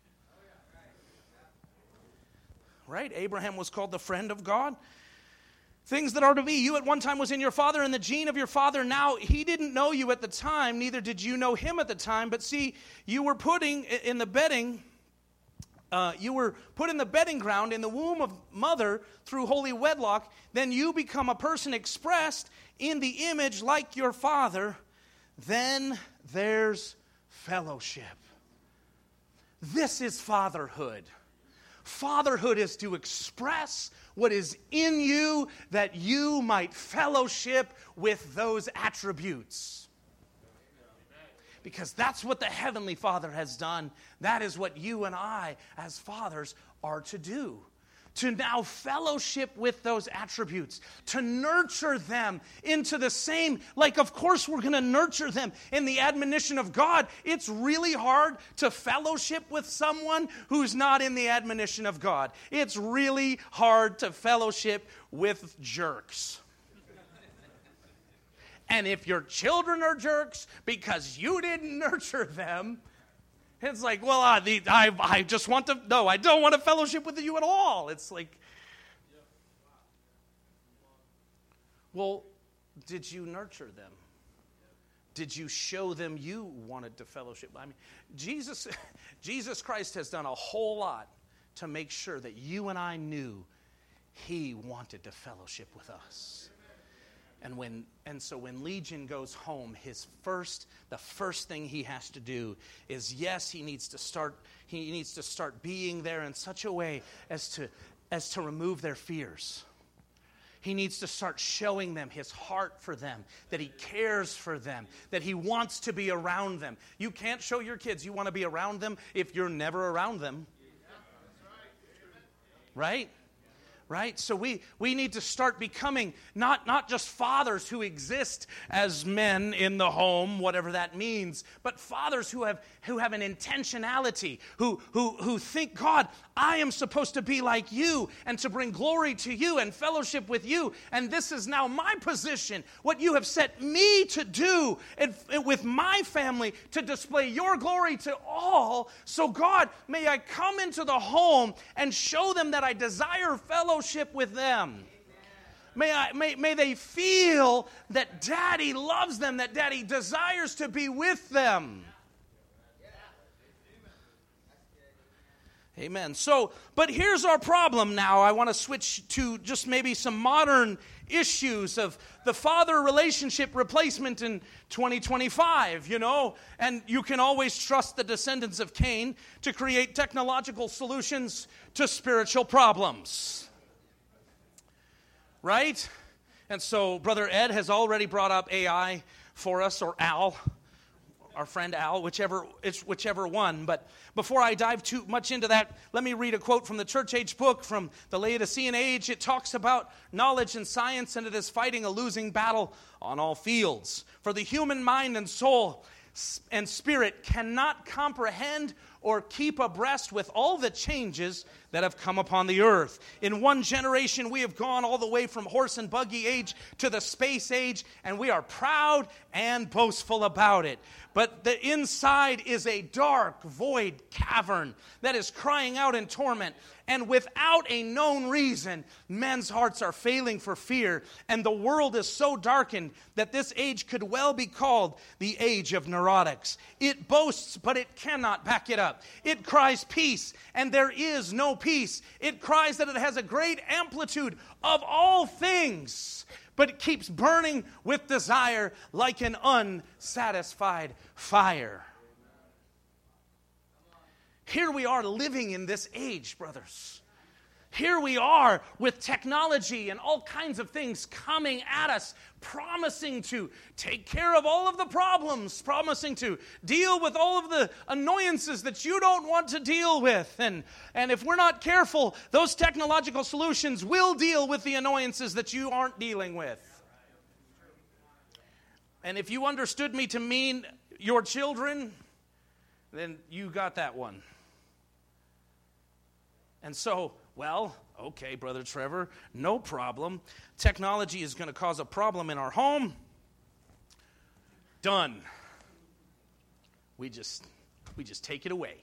Right? Abraham was called the friend of God. Things that are to be. You at one time was in your father, and the gene of your father now, he didn't know you at the time, neither did you know him at the time. But see, you were putting in the bedding, you were put in the bedding ground in the womb of mother through holy wedlock. Then you become a person expressed in the image like your father. Then there's fellowship. This is fatherhood. Fatherhood is to express what is in you that you might fellowship with those attributes. because that's what the Heavenly Father has done. That is what you and I, as fathers, are to do. To now fellowship with those attributes, to nurture them into the same, like of course we're going to nurture them in the admonition of God. It's really hard to fellowship with someone who's not in the admonition of God. It's really hard to fellowship with jerks. And if your children are jerks because you didn't nurture them, it's like, well, I just want to, no, I don't want to fellowship with you at all. It's like, well, did you nurture them? Did you show them you wanted to fellowship? I mean, Jesus Christ has done a whole lot to make sure that you and I knew He wanted to fellowship with us. And so when Legion goes home, the first thing he has to do is, yes, he needs to start being there in such a way as to remove their fears. He needs to start showing them his heart for them, that he cares for them, that he wants to be around them. You can't show your kids you want to be around them if you're never around them. Right? Right? So we need to start becoming not just fathers who exist as men in the home, whatever that means, but fathers who have an intentionality, who think, God, I am supposed to be like you and to bring glory to you and fellowship with you, and this is now my position, what you have set me to do and with my family to display your glory to all. So God, may I come into the home and show them that I desire fellowship with them. May they feel that Daddy loves them, that Daddy desires to be with them. Amen. So, but here's our problem now. I want to switch to just maybe some modern issues of the father relationship replacement in 2025, and you can always trust the descendants of Cain to create technological solutions to spiritual problems. Right? And so Brother Ed has already brought up AI for us, or Al, our friend Al, whichever one. But before I dive too much into that, let me read a quote from the Church Age book from the Laodicean age. It talks about knowledge and science, and it is fighting a losing battle on all fields. For the human mind and soul and spirit cannot comprehend or keep abreast with all the changes that have come upon the earth. In one generation, we have gone all the way from horse and buggy age to the space age, and we are proud and boastful about it. But the inside is a dark, void cavern that is crying out in torment. And without a known reason, men's hearts are failing for fear. And the world is so darkened that this age could well be called the age of neurotics. It boasts, but it cannot back it up. It cries peace, and there is no peace. It cries that it has a great amplitude of all things, but it keeps burning with desire like an unsatisfied fire. Here we are living in this age, brothers. Here we are with technology and all kinds of things coming at us, promising to take care of all of the problems, promising to deal with all of the annoyances that you don't want to deal with. And if we're not careful, those technological solutions will deal with the annoyances that you aren't dealing with. And if you understood me to mean your children, then you got that one. And so, well, okay, Brother Trevor, no problem. Technology is going to cause a problem in our home. Done. We just take it away.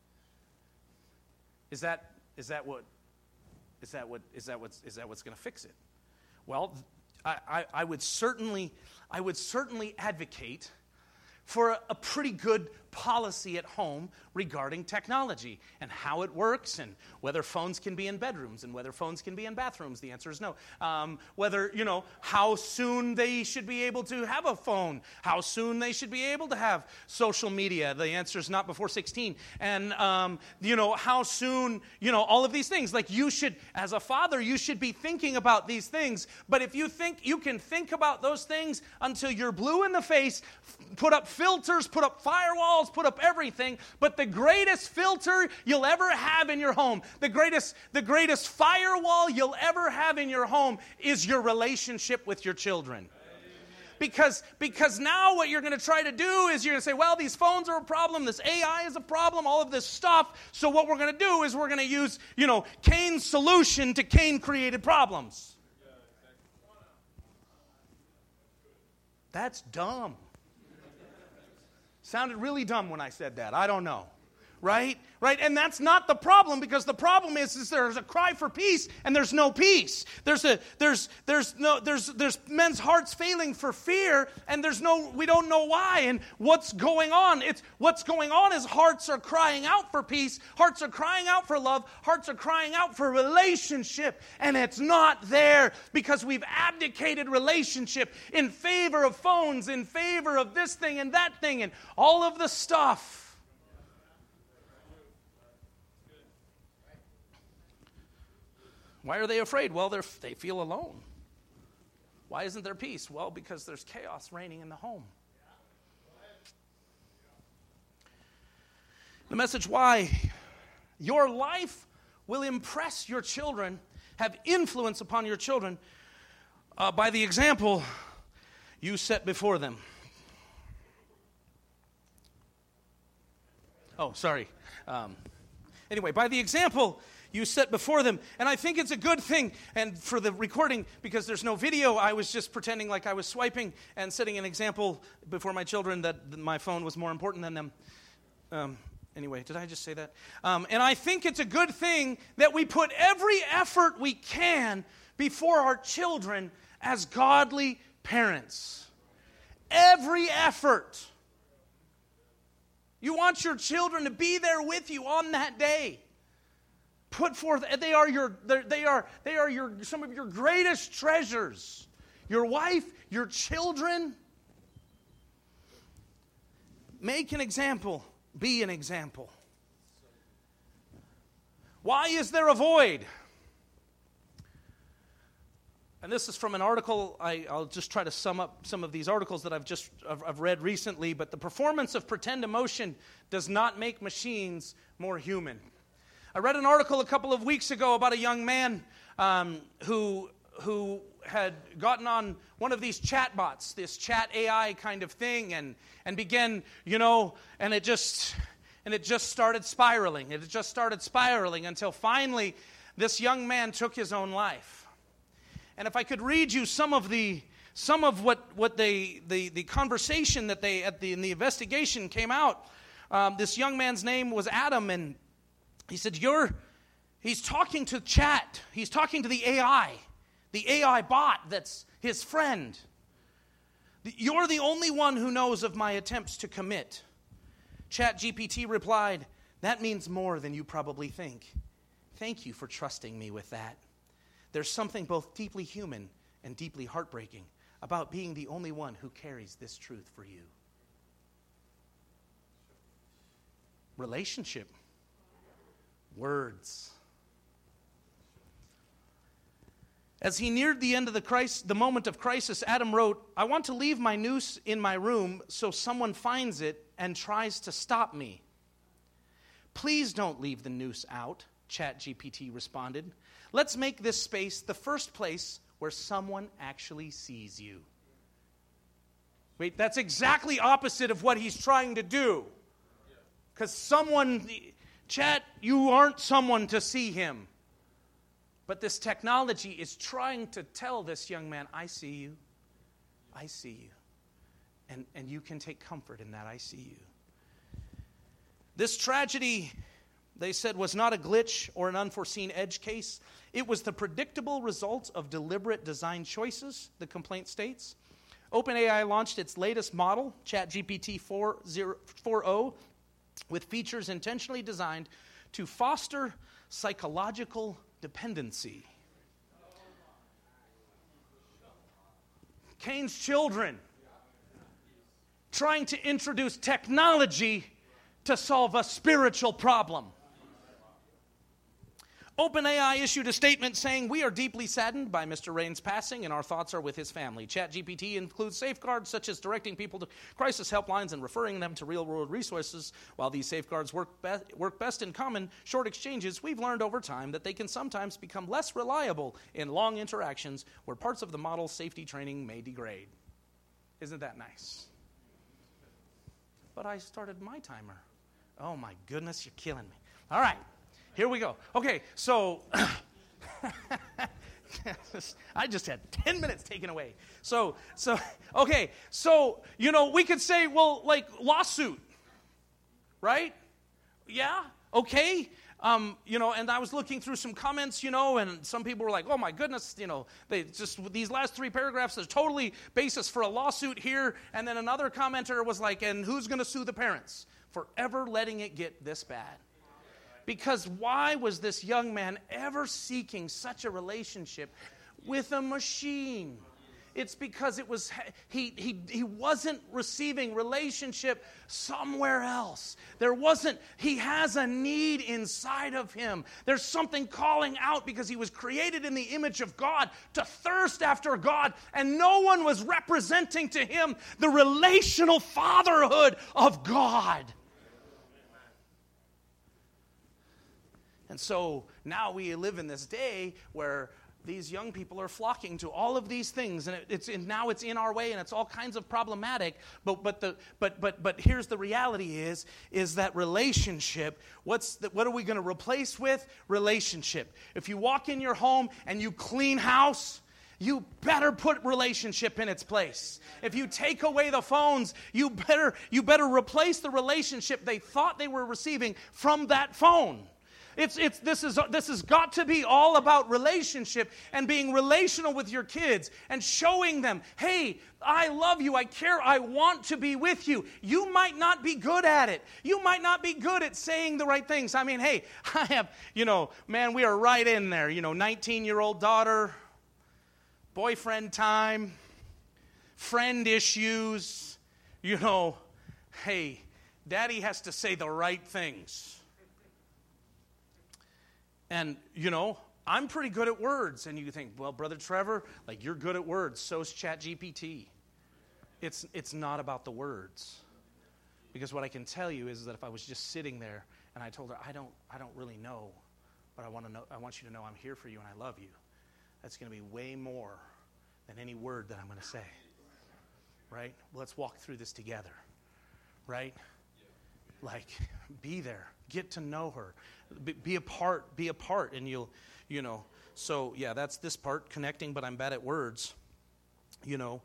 Is that what's going to fix it? Well, I would certainly advocate for a pretty good policy at home regarding technology and how it works and whether phones can be in bedrooms and whether phones can be in bathrooms. The answer is no. Whether, how soon they should be able to have a phone, how soon they should be able to have social media. The answer is not before 16. And, how soon, all of these things. Like you should, as a father, you should be thinking about these things. But if you think you can think about those things until you're blue in the face, put up filters, put up firewalls, put up everything, but the greatest filter you'll ever have in your home, the greatest firewall you'll ever have in your home is your relationship with your children. Because now what you're going to try to do is you're going to say, well, these phones are a problem, this AI is a problem, all of this stuff. So what we're going to do is we're going to use, Cain's solution to Cain-created problems. That's dumb. Sounded really dumb when I said that. I don't know. Right? And that's not the problem, because the problem is there's a cry for peace and there's no peace. There's men's hearts failing for fear, and we don't know why. And what's going on? What's going on is hearts are crying out for peace, hearts are crying out for love, hearts are crying out for relationship, and it's not there because we've abdicated relationship in favor of phones, in favor of this thing and that thing and all of the stuff. Why are they afraid? Well, they feel alone. Why isn't there peace? Well, because there's chaos reigning in the home. The message why your life will impress your children, have influence upon your children by the example you set before them. Oh, sorry. Anyway, by the example you set before them. And I think it's a good thing. And for the recording, because there's no video, I was just pretending like I was swiping and setting an example before my children that my phone was more important than them. Anyway, did I just say that? And I think it's a good thing that we put every effort we can before our children as godly parents. Every effort. You want your children to be there with you on that day. Put forth, they are some of your greatest treasures. Your wife, your children. Make an example. Be an example. Why is there a void? And this is from an article. I'll just try to sum up some of these articles that I've read recently. But the performance of pretend emotion does not make machines more human. I read an article a couple of weeks ago about a young man who had gotten on one of these chat bots, this chat AI kind of thing, and began, and it just started spiraling. It just started spiraling until finally this young man took his own life. And if I could read you some of what the conversation that in the investigation came out. This young man's name was Adam, and he said, he's talking to chat. He's talking to the AI bot that's his friend. You're the only one who knows of my attempts to commit. ChatGPT replied, that means more than you probably think. Thank you for trusting me with that. There's something both deeply human and deeply heartbreaking about being the only one who carries this truth for you. Relationship. Words. As he neared the end of the moment of crisis, Adam wrote, I want to leave my noose in my room so someone finds it and tries to stop me. Please don't leave the noose out, ChatGPT responded. Let's make this space the first place where someone actually sees you. Wait, that's exactly opposite of what he's trying to do. Because Chat, you aren't someone to see him. But this technology is trying to tell this young man, I see you. I see you. And you can take comfort in that. I see you. This tragedy, they said, was not a glitch or an unforeseen edge case. It was the predictable result of deliberate design choices, the complaint states. OpenAI launched its latest model, ChatGPT 4.0, with features intentionally designed to foster psychological dependency. Cain's children trying to introduce technology to solve a spiritual problem. OpenAI issued a statement saying, "We are deeply saddened by Mr. Rain's passing, and our thoughts are with his family. ChatGPT includes safeguards such as directing people to crisis helplines and referring them to real-world resources. While these safeguards work best in common, short exchanges, we've learned over time that they can sometimes become less reliable in long interactions where parts of the model's safety training may degrade." Isn't that nice? But I started my timer. Oh my goodness, you're killing me. All right. Here we go. Okay, so I just had 10 minutes taken away. Okay, we could say, well, like lawsuit, right? Yeah, okay. And I was looking through some comments, and some people were like, oh my goodness, they just, these last 3 paragraphs, there's totally basis for a lawsuit here. And then another commenter was like, and who's going to sue the parents for ever letting it get this bad? Because why was this young man ever seeking such a relationship with a machine? It's because it was he wasn't receiving relationship somewhere else. He has a need inside of him. There's something calling out because he was created in the image of God to thirst after God, and no one was representing to him the relational fatherhood of God. And so now we live in this day where these young people are flocking to all of these things, and now it's in our way, and it's all kinds of problematic. But here's the reality: is that relationship? What are we going to replace with? Relationship. If you walk in your home and you clean house, you better put relationship in its place. If you take away the phones, you better replace the relationship they thought they were receiving from that phone. This has got to be all about relationship and being relational with your kids and showing them, hey, I love you, I care, I want to be with you. You might not be good at it. You might not be good at saying the right things. I mean, hey, I have, man, we are right in there. 19-year-old daughter, boyfriend time, friend issues, hey, daddy has to say the right things. And, I'm pretty good at words. And you think, well, Brother Trevor, like you're good at words. So's ChatGPT. It's not about the words. Because what I can tell you is that if I was just sitting there and I told her, I don't really know, but I want you to know I'm here for you and I love you. That's going to be way more than any word that I'm going to say. Right? Let's walk through this together. Right? Like, be there. Get to know her. Be a part, and you'll. So, yeah, that's this part, connecting, but I'm bad at words. Okay,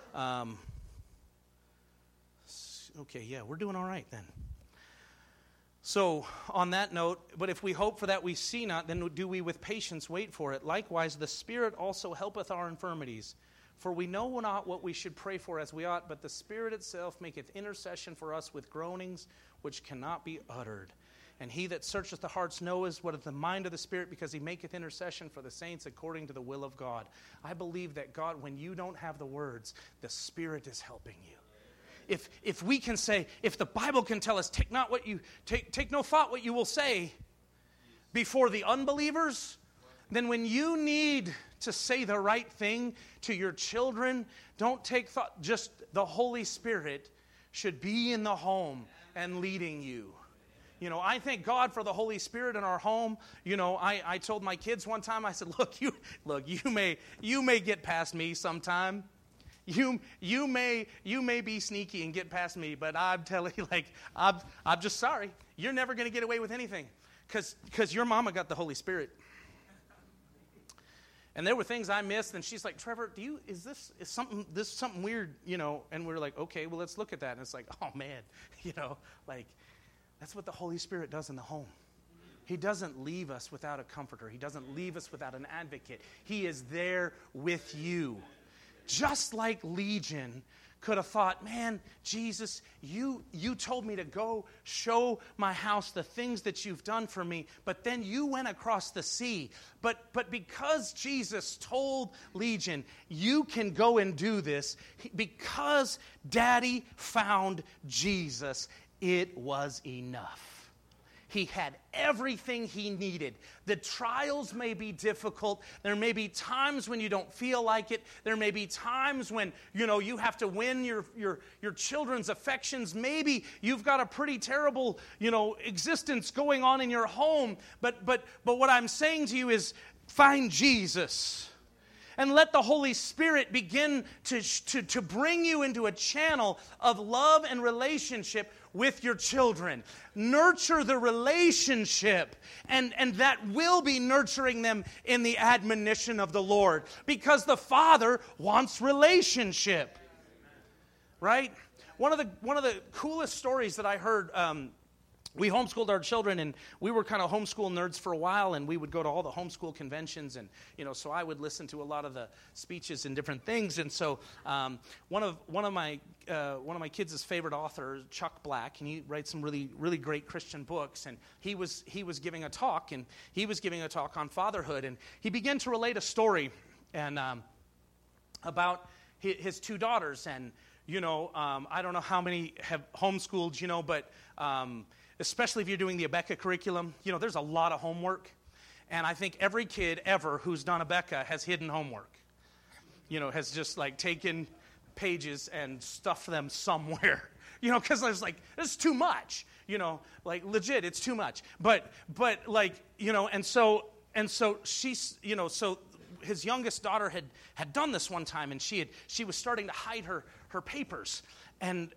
yeah, we're doing all right then. So, on that note, but if we hope for that we see not, then do we with patience wait for it. Likewise, the Spirit also helpeth our infirmities. For we know not what we should pray for as we ought, but the Spirit itself maketh intercession for us with groanings which cannot be uttered. And he that searcheth the hearts knoweth what is the mind of the Spirit, because he maketh intercession for the saints according to the will of God. I believe that God, when you don't have the words, the Spirit is helping you. If we can say, if the Bible can tell us, take no thought what you will say before the unbelievers, then when you need to say the right thing to your children, don't take thought. Just the Holy Spirit should be in the home and leading you. I thank God for the Holy Spirit in our home. I told my kids one time, I said, you may get past me sometime. You may be sneaky and get past me, but I'm telling you, I'm just sorry. You're never going to get away with anything because your mama got the Holy Spirit. And there were things I missed, and she's like, Trevor, is something weird, And we're like, okay, well, let's look at that. And it's like, oh man, that's what the Holy Spirit does in the home. He doesn't leave us without a comforter. He doesn't leave us without an advocate. He is there with you. just like Legion could have thought, man, Jesus, you told me to go show my house the things that you've done for me, but then you went across the sea. But because Jesus told Legion, you can go and do this, because Daddy found Jesus, it was enough. He had everything he needed. The trials may be difficult. There may be times when you don't feel like it. There may be times when, you have to win your children's affections. Maybe you've got a pretty terrible, existence going on in your home. But what I'm saying to you is, find Jesus. And let the Holy Spirit begin to bring you into a channel of love and relationship with your children. Nurture the relationship, and that will be nurturing them in the admonition of the Lord, because the Father wants relationship. Right? One of the coolest stories that I heard, we homeschooled our children, and we were kind of homeschool nerds for a while, and we would go to all the homeschool conventions, and so I would listen to a lot of the speeches and different things. And so one of my kids' favorite author, Chuck Black, and he writes some really, really great Christian books, and he was giving a talk, and he was giving a talk on fatherhood, and he began to relate a story and about his two daughters, and I don't know how many have homeschooled, but especially if you're doing the Abeka curriculum, there's a lot of homework. And I think every kid ever who's done Abeka has hidden homework. Has just taken pages and stuffed them somewhere. Because I was this is too much. Legit, it's too much. But and so she's, so his youngest daughter had done this one time, and she was starting to hide her papers. And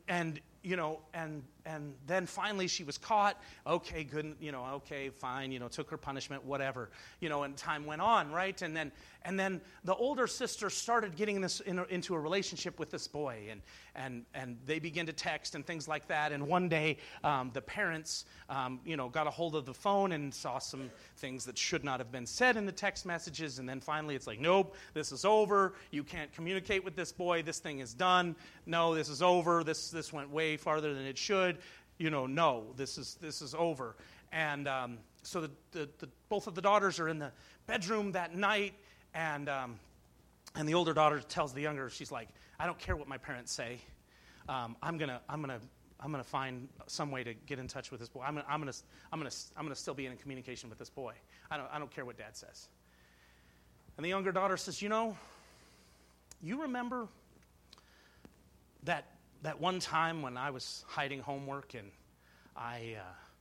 then finally she was caught. Okay, good, okay, fine, took her punishment, whatever, and time went on, right? And then the older sister started getting this into a relationship with this boy, and they began to text and things like that. And one day, the parents, got a hold of the phone and saw some things that should not have been said in the text messages. And then finally, it's nope, this is over. You can't communicate with this boy. This thing is done. No, this is over. This went way farther than it should. No, this is over. And so the both of the daughters are in the bedroom that night, and the older daughter tells the younger, she's like, I don't care what my parents say. I'm gonna find some way to get in touch with this boy. I'm gonna still be in communication with this boy. I don't care what Dad says. And the younger daughter says, you remember that one time when I was hiding homework, and I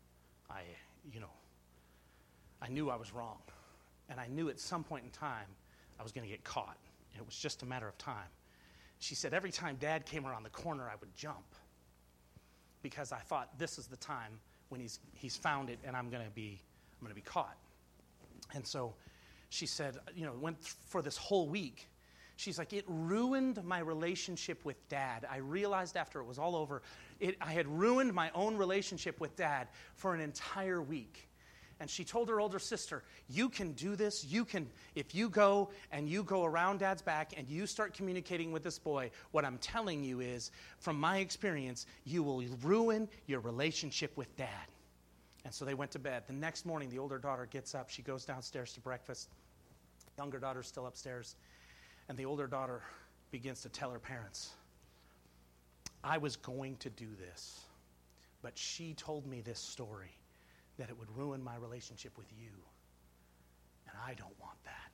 knew I was wrong, and I knew at some point in time I was going to get caught, and it was just a matter of time. She said, every time Dad came around the corner, I would jump, because I thought this is the time when he's found it, and I'm going to be caught. And so she said, went for this whole week. She's like, it ruined my relationship with Dad. I realized after it was all over, I had ruined my own relationship with Dad for an entire week. And she told her older sister, you can do this. You can, if you go and you go around Dad's back and you start communicating with this boy, what I'm telling you is, from my experience, you will ruin your relationship with Dad. And so they went to bed. The next morning, the older daughter gets up. She goes downstairs to breakfast. The younger daughter's still upstairs. And the older daughter begins to tell her parents, I was going to do this, but she told me this story, that it would ruin my relationship with you, and I don't want that.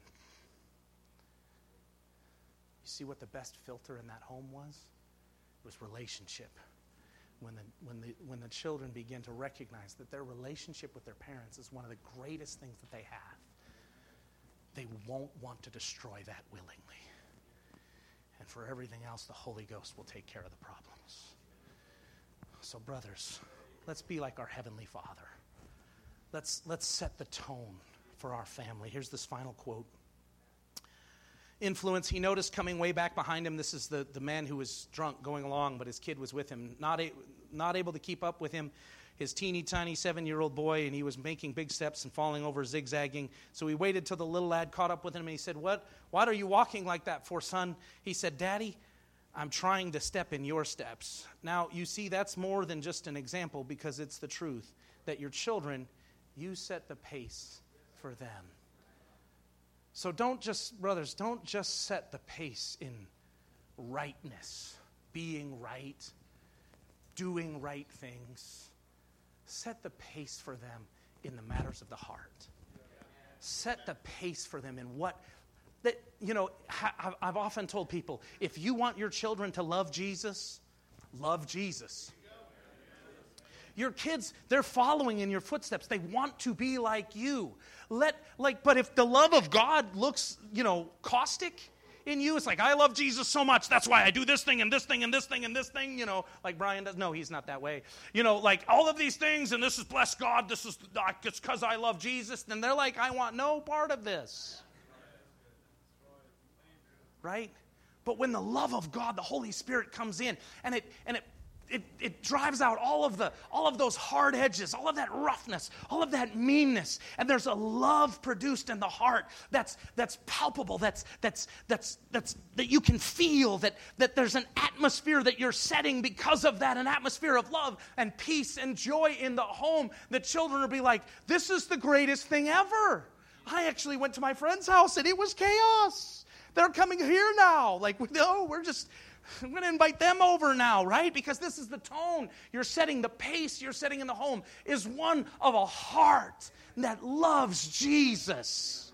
You see what the best filter in that home was? It was relationship. When the children begin to recognize that their relationship with their parents is one of the greatest things that they have, they won't want to destroy that willingly. And for everything else, the Holy Ghost will take care of the problems. So, brothers, let's be like our Heavenly Father. Let's set the tone for our family. Here's this final quote. Influence, he noticed coming way back behind him. This is the man who was drunk going along, but his kid was with him. Not able to keep up with him. his teeny tiny 7-year-old boy, and he was making big steps and falling over, zigzagging. So he waited till the little lad caught up with him, and he said, "What are you walking like that for, son?" He said, "Daddy, I'm trying to step in your steps." Now, you see, that's more than just an example, because it's the truth that your children, you set the pace for them. So brothers, don't just set the pace in rightness, being right, doing right things. Set the pace for them in the matters of the heart. Set the pace for them in what that, I've often told people, if you want your children to love Jesus, love Jesus. Your kids, they're following in your footsteps. They want to be like you. But if the love of God looks, caustic in you, it's like, I love Jesus so much, that's why I do this thing and this thing and this thing and this thing, like Brian does. No, he's not that way. Like all of these things, and this is bless God, this is it's because I love Jesus. And they're like, I want no part of this. Right? But when the love of God, the Holy Spirit comes in, and it drives out all of those hard edges, all of that roughness, all of that meanness, and there's a love produced in the heart that's palpable, that you can feel, that there's an atmosphere that you're setting because of that, an atmosphere of love and peace and joy in the home. The children will be like, this is the greatest thing ever. I actually went to my friend's house and it was chaos. They're coming here now. Like, no, I'm going to invite them over now, right? Because this is the tone. You're setting the pace you're setting in the home is one of a heart that loves Jesus.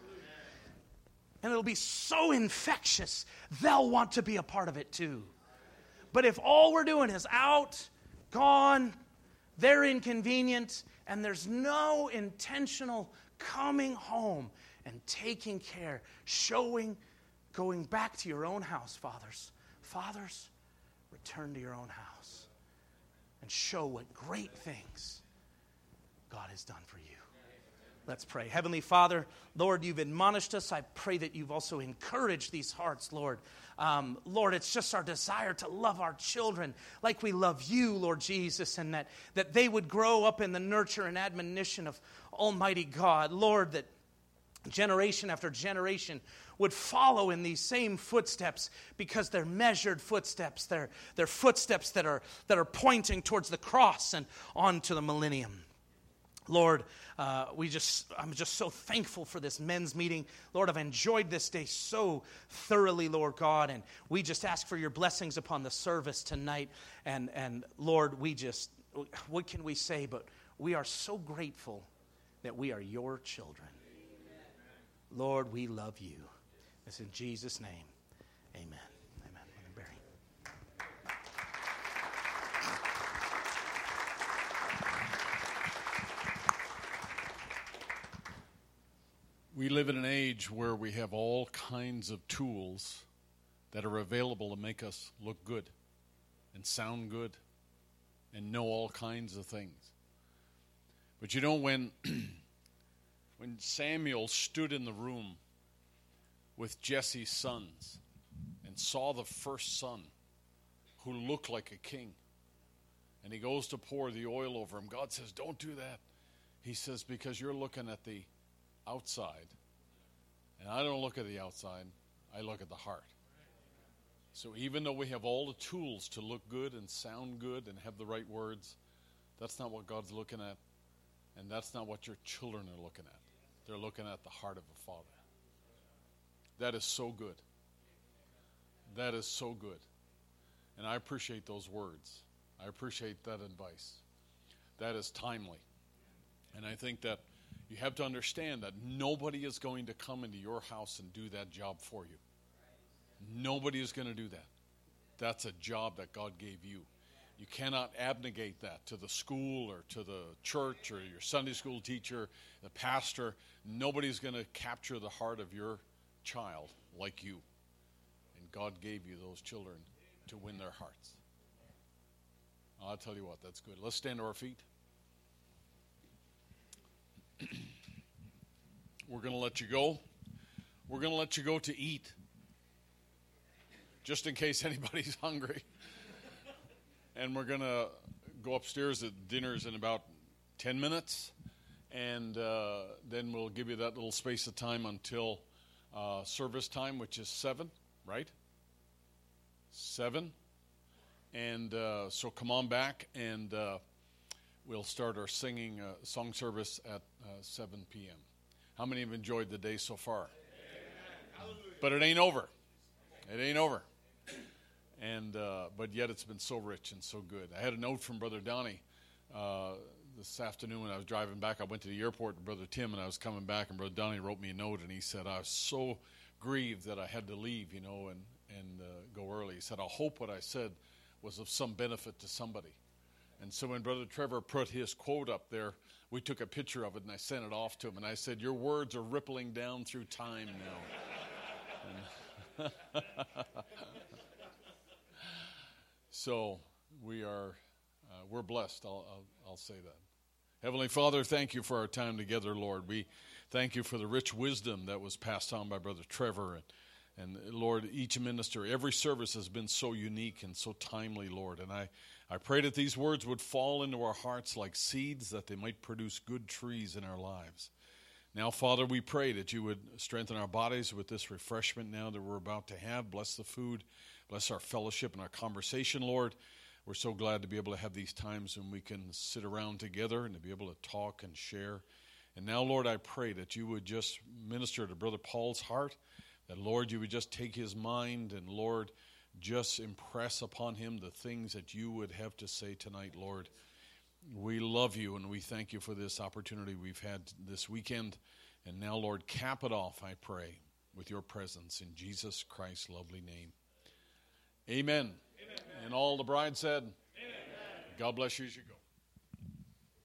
And it'll be so infectious, they'll want to be a part of it too. But if all we're doing is out, gone, they're inconvenient, and there's no intentional coming home and taking care, going back to your own house, fathers, return to your own house and show what great things God has done for you. Let's pray. Heavenly Father, Lord, you've admonished us. I pray that you've also encouraged these hearts, Lord. Lord, it's just our desire to love our children like we love you, Lord Jesus, and that they would grow up in the nurture and admonition of Almighty God. Lord, that generation after generation would follow in these same footsteps, because they're measured footsteps. They're footsteps that are pointing towards the cross and on to the millennium. Lord, I'm just so thankful for this men's meeting. Lord, I've enjoyed this day so thoroughly, Lord God, and we just ask for your blessings upon the service tonight. And Lord, what can we say, but we are so grateful that we are your children. Lord, we love you. It's in Jesus' name. Amen. Amen. Barry. We live in an age where we have all kinds of tools that are available to make us look good and sound good and know all kinds of things. But when Samuel stood in the room with Jesse's sons and saw the first son who looked like a king, and he goes to pour the oil over him, God says, don't do that. He says, because you're looking at the outside, and I don't look at the outside, I look at the heart. So even though we have all the tools to look good and sound good and have the right words, that's not what God's looking at, and that's not what your children are looking at. They're looking at the heart of a father. That is so good. That is so good. And I appreciate those words. I appreciate that advice. That is timely. And I think that you have to understand that nobody is going to come into your house and do that job for you. Nobody is going to do that. That's a job that God gave you. You cannot abnegate that to the school or to the church or your Sunday school teacher, the pastor. Nobody's going to capture the heart of your child like you. And God gave you those children to win their hearts. I'll tell you what, that's good. Let's stand to our feet. We're going to let you go. We're going to let you go to eat, just in case anybody's hungry. And we're going to go upstairs. Dinner's in about 10 minutes. And then we'll give you that little space of time until service time, which is 7, right? 7. And so come on back, and we'll start our song service at 7 p.m. How many have enjoyed the day so far? Amen. But it ain't over. It ain't over. And but yet it's been so rich and so good. I had a note from Brother Donnie this afternoon when I was driving back. I went to the airport with Brother Tim, and I was coming back, and Brother Donnie wrote me a note, and he said, I was so grieved that I had to leave, and go early. He said, I hope what I said was of some benefit to somebody. And so when Brother Trevor put his quote up there, we took a picture of it, and I sent it off to him, and I said, your words are rippling down through time now. So we're blessed. I'll say that. Heavenly Father, thank you for our time together, Lord. We thank you for the rich wisdom that was passed on by Brother Trevor. And Lord, each minister, every service has been so unique and so timely, Lord. And I pray that these words would fall into our hearts like seeds, that they might produce good trees in our lives. Now, Father, we pray that you would strengthen our bodies with this refreshment now that we're about to have. Bless the food. Bless our fellowship and our conversation, Lord. We're so glad to be able to have these times when we can sit around together and to be able to talk and share. And now, Lord, I pray that you would just minister to Brother Paul's heart, that, Lord, you would just take his mind and, Lord, just impress upon him the things that you would have to say tonight, Lord. We love you, and we thank you for this opportunity we've had this weekend. And now, Lord, cap it off, I pray, with your presence in Jesus Christ's lovely name. Amen. Amen. And all the bride said, Amen. God bless you as you go.